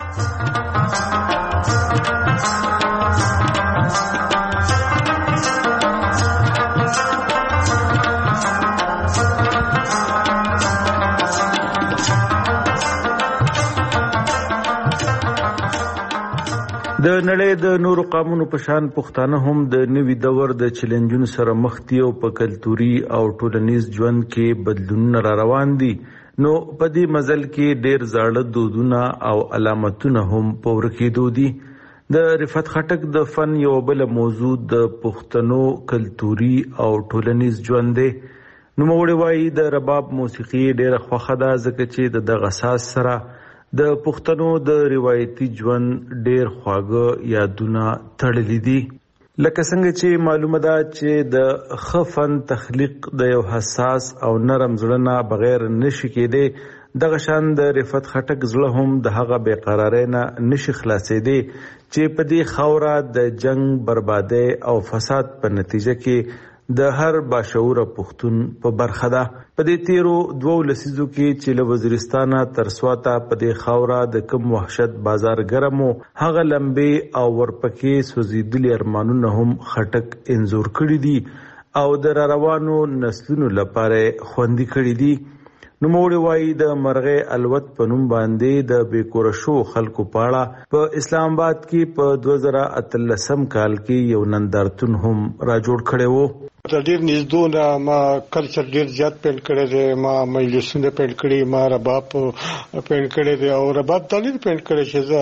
Speaker 9: د نړۍ د نورو قومونو په شان پښتانه هم د نوي دور د چیلنجونو سره مخ دي او په کلتوري او ټولنیز ژوند کې بدلونونه را روان دي. نو په دې مزل کې ډېر زاړه دودونه او علامتونه هم په ورکېدو دي. د رفعت خټک د فن یو بل موضوع د پښتنو کلتوري او ټولنیز ژوند دی. نو موږ وایي د رباب موسیقي ډېره خوښه ده ځکه چې دغه اساس سره د پښتنو د روایتي ژوند ډېر خواږه یادونه تړلي دي. لکه څنګه چې معلومه ده چې د ښه فن تخلیق د یو حساس او نرم زړه نه بغیر نشي کېدی، دغه شان د رفعت خټک زړه هم د هغه بېقرارۍ نه نشي خلاصېدی چې په دې خاوره د جنگ، بربادۍ او فساد په نتیجه کې د هر باشعوره پښتون په برخه ده. په دې تیرو 2 لسیزو کې چې له وزیرستانه تر سواته په دې خاوره د کم وحشت بازار ګرمو هغه لمبې او ورپکې سوځېدلي ارمانونه هم خټک انځور کړي دي او د روانو نسلونو لپاره خوندي کړي دي. نو موږ وایي د مرغې الوت په نوم باندې د بیکوره شو خلکو پاړه په اسلام آباد کې په 2013 کال کې یو نندارتون هم را جوړ کړی وو.
Speaker 10: ډېر نږدې ما کلچر ډېر زیات پینټ کړی دی، ما مجلسونه پینټ کړي، ما رباب پینټ کړی دی او رباب دالې پینټ کړی چې زه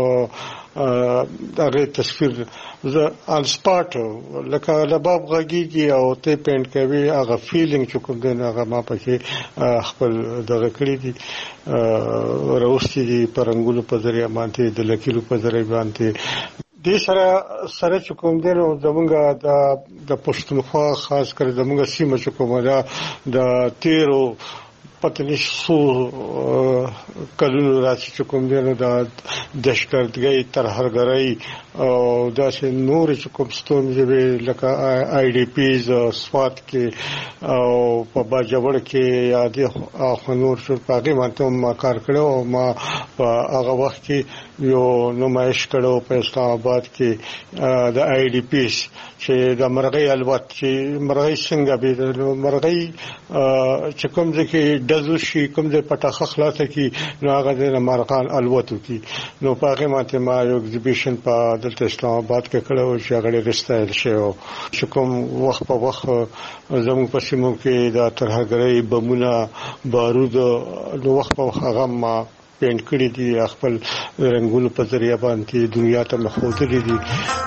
Speaker 10: هغه تصویر زه آن سپاټ لکه رباب غږیږي او ته پینټ کوي هغه فیلینګ چې کوم دی هغه ما پکې خپل دغه کړی دي راوستي دي په رنګونو په ذریعہ باندې د لکیلو په ذریعہ باندې دې سره چې کوم دی نو زمونږ د پښتونخوا خاص کر زمونږ سیمه چې کومه ده د تیرو پته نشو کلونو راځي چې کوم دی نو د دهشتګردۍ ترهګرۍ او داسې نور چې کوم ستونزې لکه آی ډي پیز سوات کې او په باجوړ کې یا د اخنور شو پاګې مانته ما کار کړو ما په هغه وخت کې یو نمایش کړو په اسلام آباد کې د آی ډي پیز چې د مرغۍ الوت چې مرغۍ څنګه به مرغۍ چې کوم ځکه دزو شي کوم ځای پټاخه خلاصه کی نو هغه د مرغان الوتو کی نو پاګې مانته ما یو ایگزیبیشن په دلته اسلام آباد کې کړو چې هغه رستایل شو چې کوم وخت په وخت زموږ په سیمو کې د ترهګرۍ بمونه بارود نو وخت په وخت هغه ما پینټ کړی دي خپل رنگونو په ذریعہ باندې دنیا ته مخوتلې دي.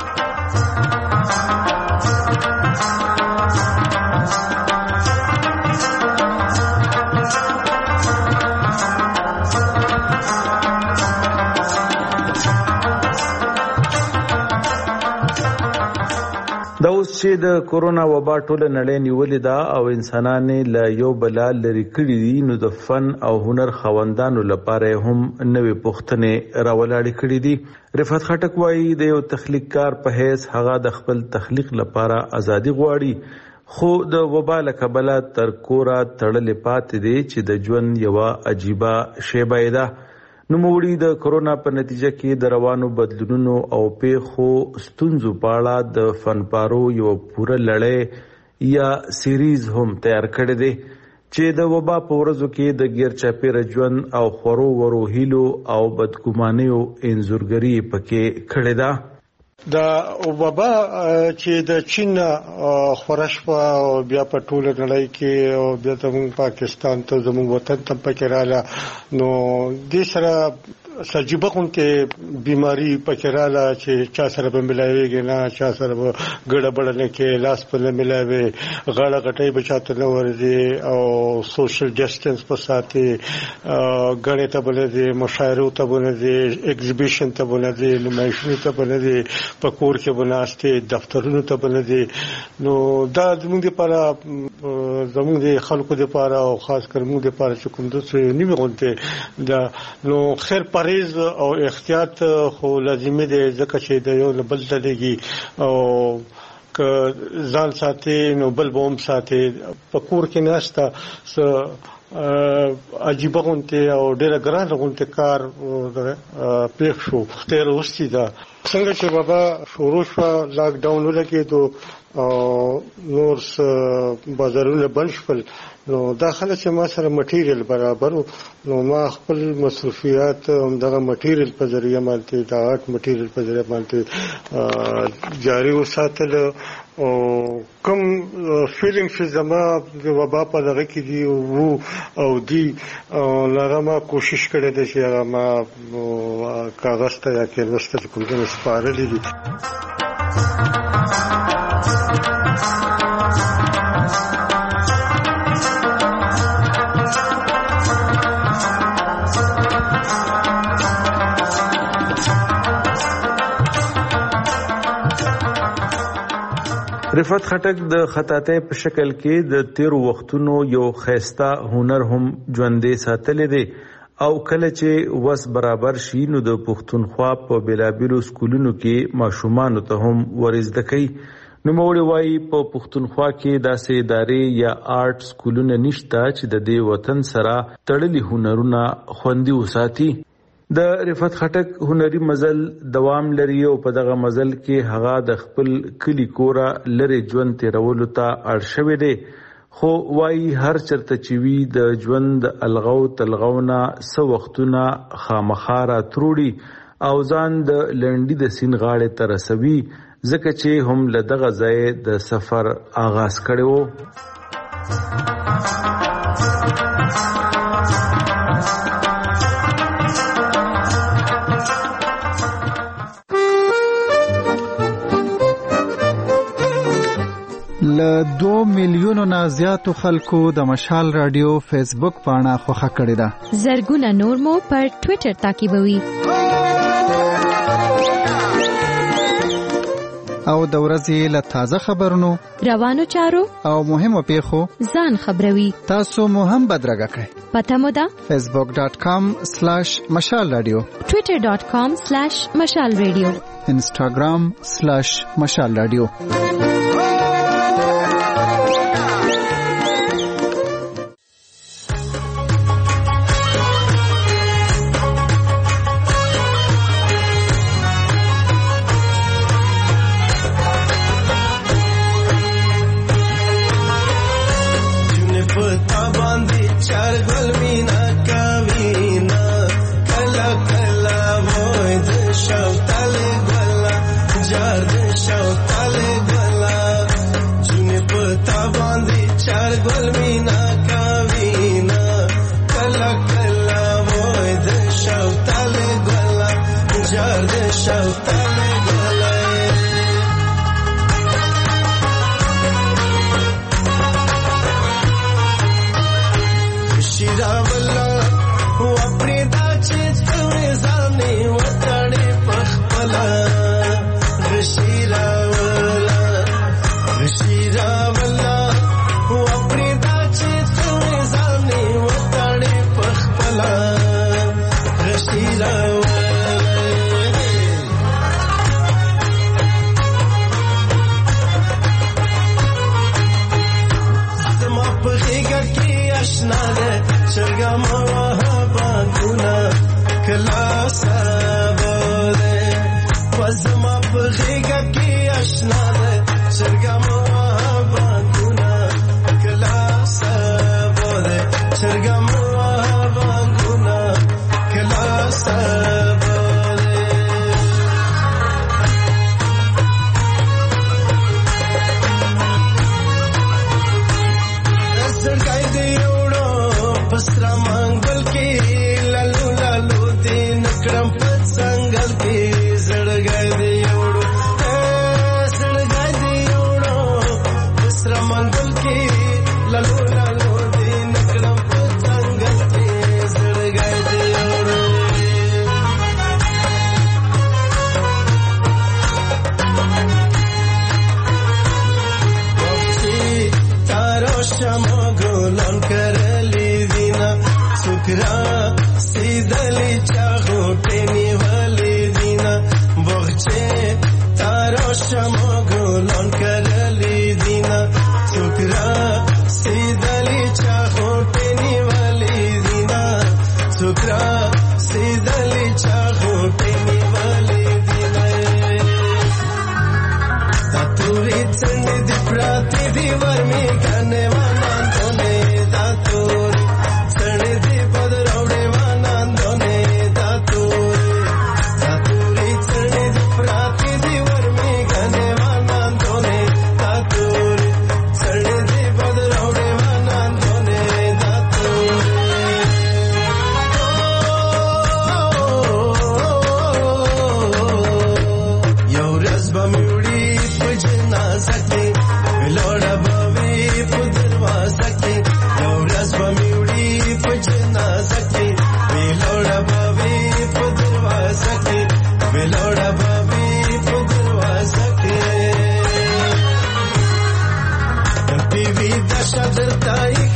Speaker 9: دا اوس چې د کورونا وبا ټوله نړۍ نیولې ده او انسانانې له یو بل لري کړي دي نو د فن او هنر خوندانو لپاره هم نوې پوښتنې راولاړې کړي دي. رفعت خټک وایي د یو تخلیق کار په حیث هغه د خپل تخلیق لپاره ازادي غواړي خو د وبا له کبله تر کوره تړلې پاتې دي چې د ژوند یو عجیبه شیبه ده. نوموړي د کورونا په نتیجه کې د روانو بدلونونو او پیښو ستونزو په اړه د فنپارو یو پوره لړۍ یا سیریز هم تیار کړی دی چې د وبا په ورځو کې د غیر چاپیره ژوند او خورو ورو هیلو او بدګمانیو انځورګري پکې کړې ده.
Speaker 10: دا وبا چې د چین خورش په بیا په ټوله نړۍ کې او بیا زموږ پاکستان ته زموږ وطن ته پکې رااله نو د سره سجيبه کومه بیماری پکې رااله چې چا سره به ملایويږي نه چا سره به ګډه بڑه نه کې لاس په نه ملایوي غاړه غټي بچاته نه ورځي او سوشل ډیسټنس په ساتي غړې ته بلځي مشاعره ته بلځي ایگزیبیشن ته بلځي نمایشونه ته بلځي پکور کې بناسته دفترونو ته بلځي نو دا زموږ لپاره زموږ د خلکو لپاره او خاص کر موږ لپاره چې کوم د څه نیمه غونته دا نو خیر پرهیز او احتیاط خو لازمي دی ځکه چې د یو بل دلګي او ک ځان ساتي نو بل بوم ساتي پکور کې نهسته عجیبه غونته او ډېر ګران غونته کار پیښ شو تیر وستي دا څنګه چې بابا شروع شو لاک ډاون ولګېدو او نور بازارونه بند شول نو داخله چې ما سره مټیریل برابر نو ما خپل مصرفيات دغه مټیریل په ذریعہ باندې دا آرټ مټیریل په ذریعہ باندې جاری وساتل او کوم فیلینګ چې زما د وبا په دغه کې دی او دی لاره ما کوشش کړې ده چې هغه ما کاغذ ته یا کاغذ ته کوم څه سپارلې دي.
Speaker 9: رفعت خټک د خطاطۍ په شکل کې د تیر وختونو یو خيسته هنر هم ژوندې ساتلی دی او کله چې وس برابر شي نو د پښتونخوا په بیلابیلو سکولونو کې ماشومان ته هم ورزده کوي. نو موري وایي په پښتونخوا کې داسې ادارې یا آرټ سکولونه نشته چې د دې وطن سره تړلي هنرونه خوندي وساتي. د رفعت خټک هنري مزل دوام لري او په دغه مزل کې هغه د خپل کلی کورا لری ژوند تیرولو ته اړ شوی دی خو وایي هر چرته چې وی د ژوند الغو تلغونه سو وختونه خامخاره تروړي او ځان د لنډي د سین غاړه تر رسوي ځکه چې هم له دغه ځای د سفر آغاز کړو.
Speaker 11: له 2 میلیونو نه زیاتو خلکو د مشال رادیو فیسبوک پاڼه خوښه کړې ده.
Speaker 12: زرګونه نور مو پر ټوئیټر تعقیبوي.
Speaker 11: او د ورځې له تازه خبرونو،
Speaker 12: روانو چارو
Speaker 11: او مهمو پیښو
Speaker 12: ځان خبروي.
Speaker 11: تاسو مو هم بدرګه کړئ.
Speaker 12: پته مو ده
Speaker 11: facebook.com/مشال رادیو،
Speaker 12: twitter.com/مشال رادیو،
Speaker 11: instagram/مشال رادیو.
Speaker 6: Shadar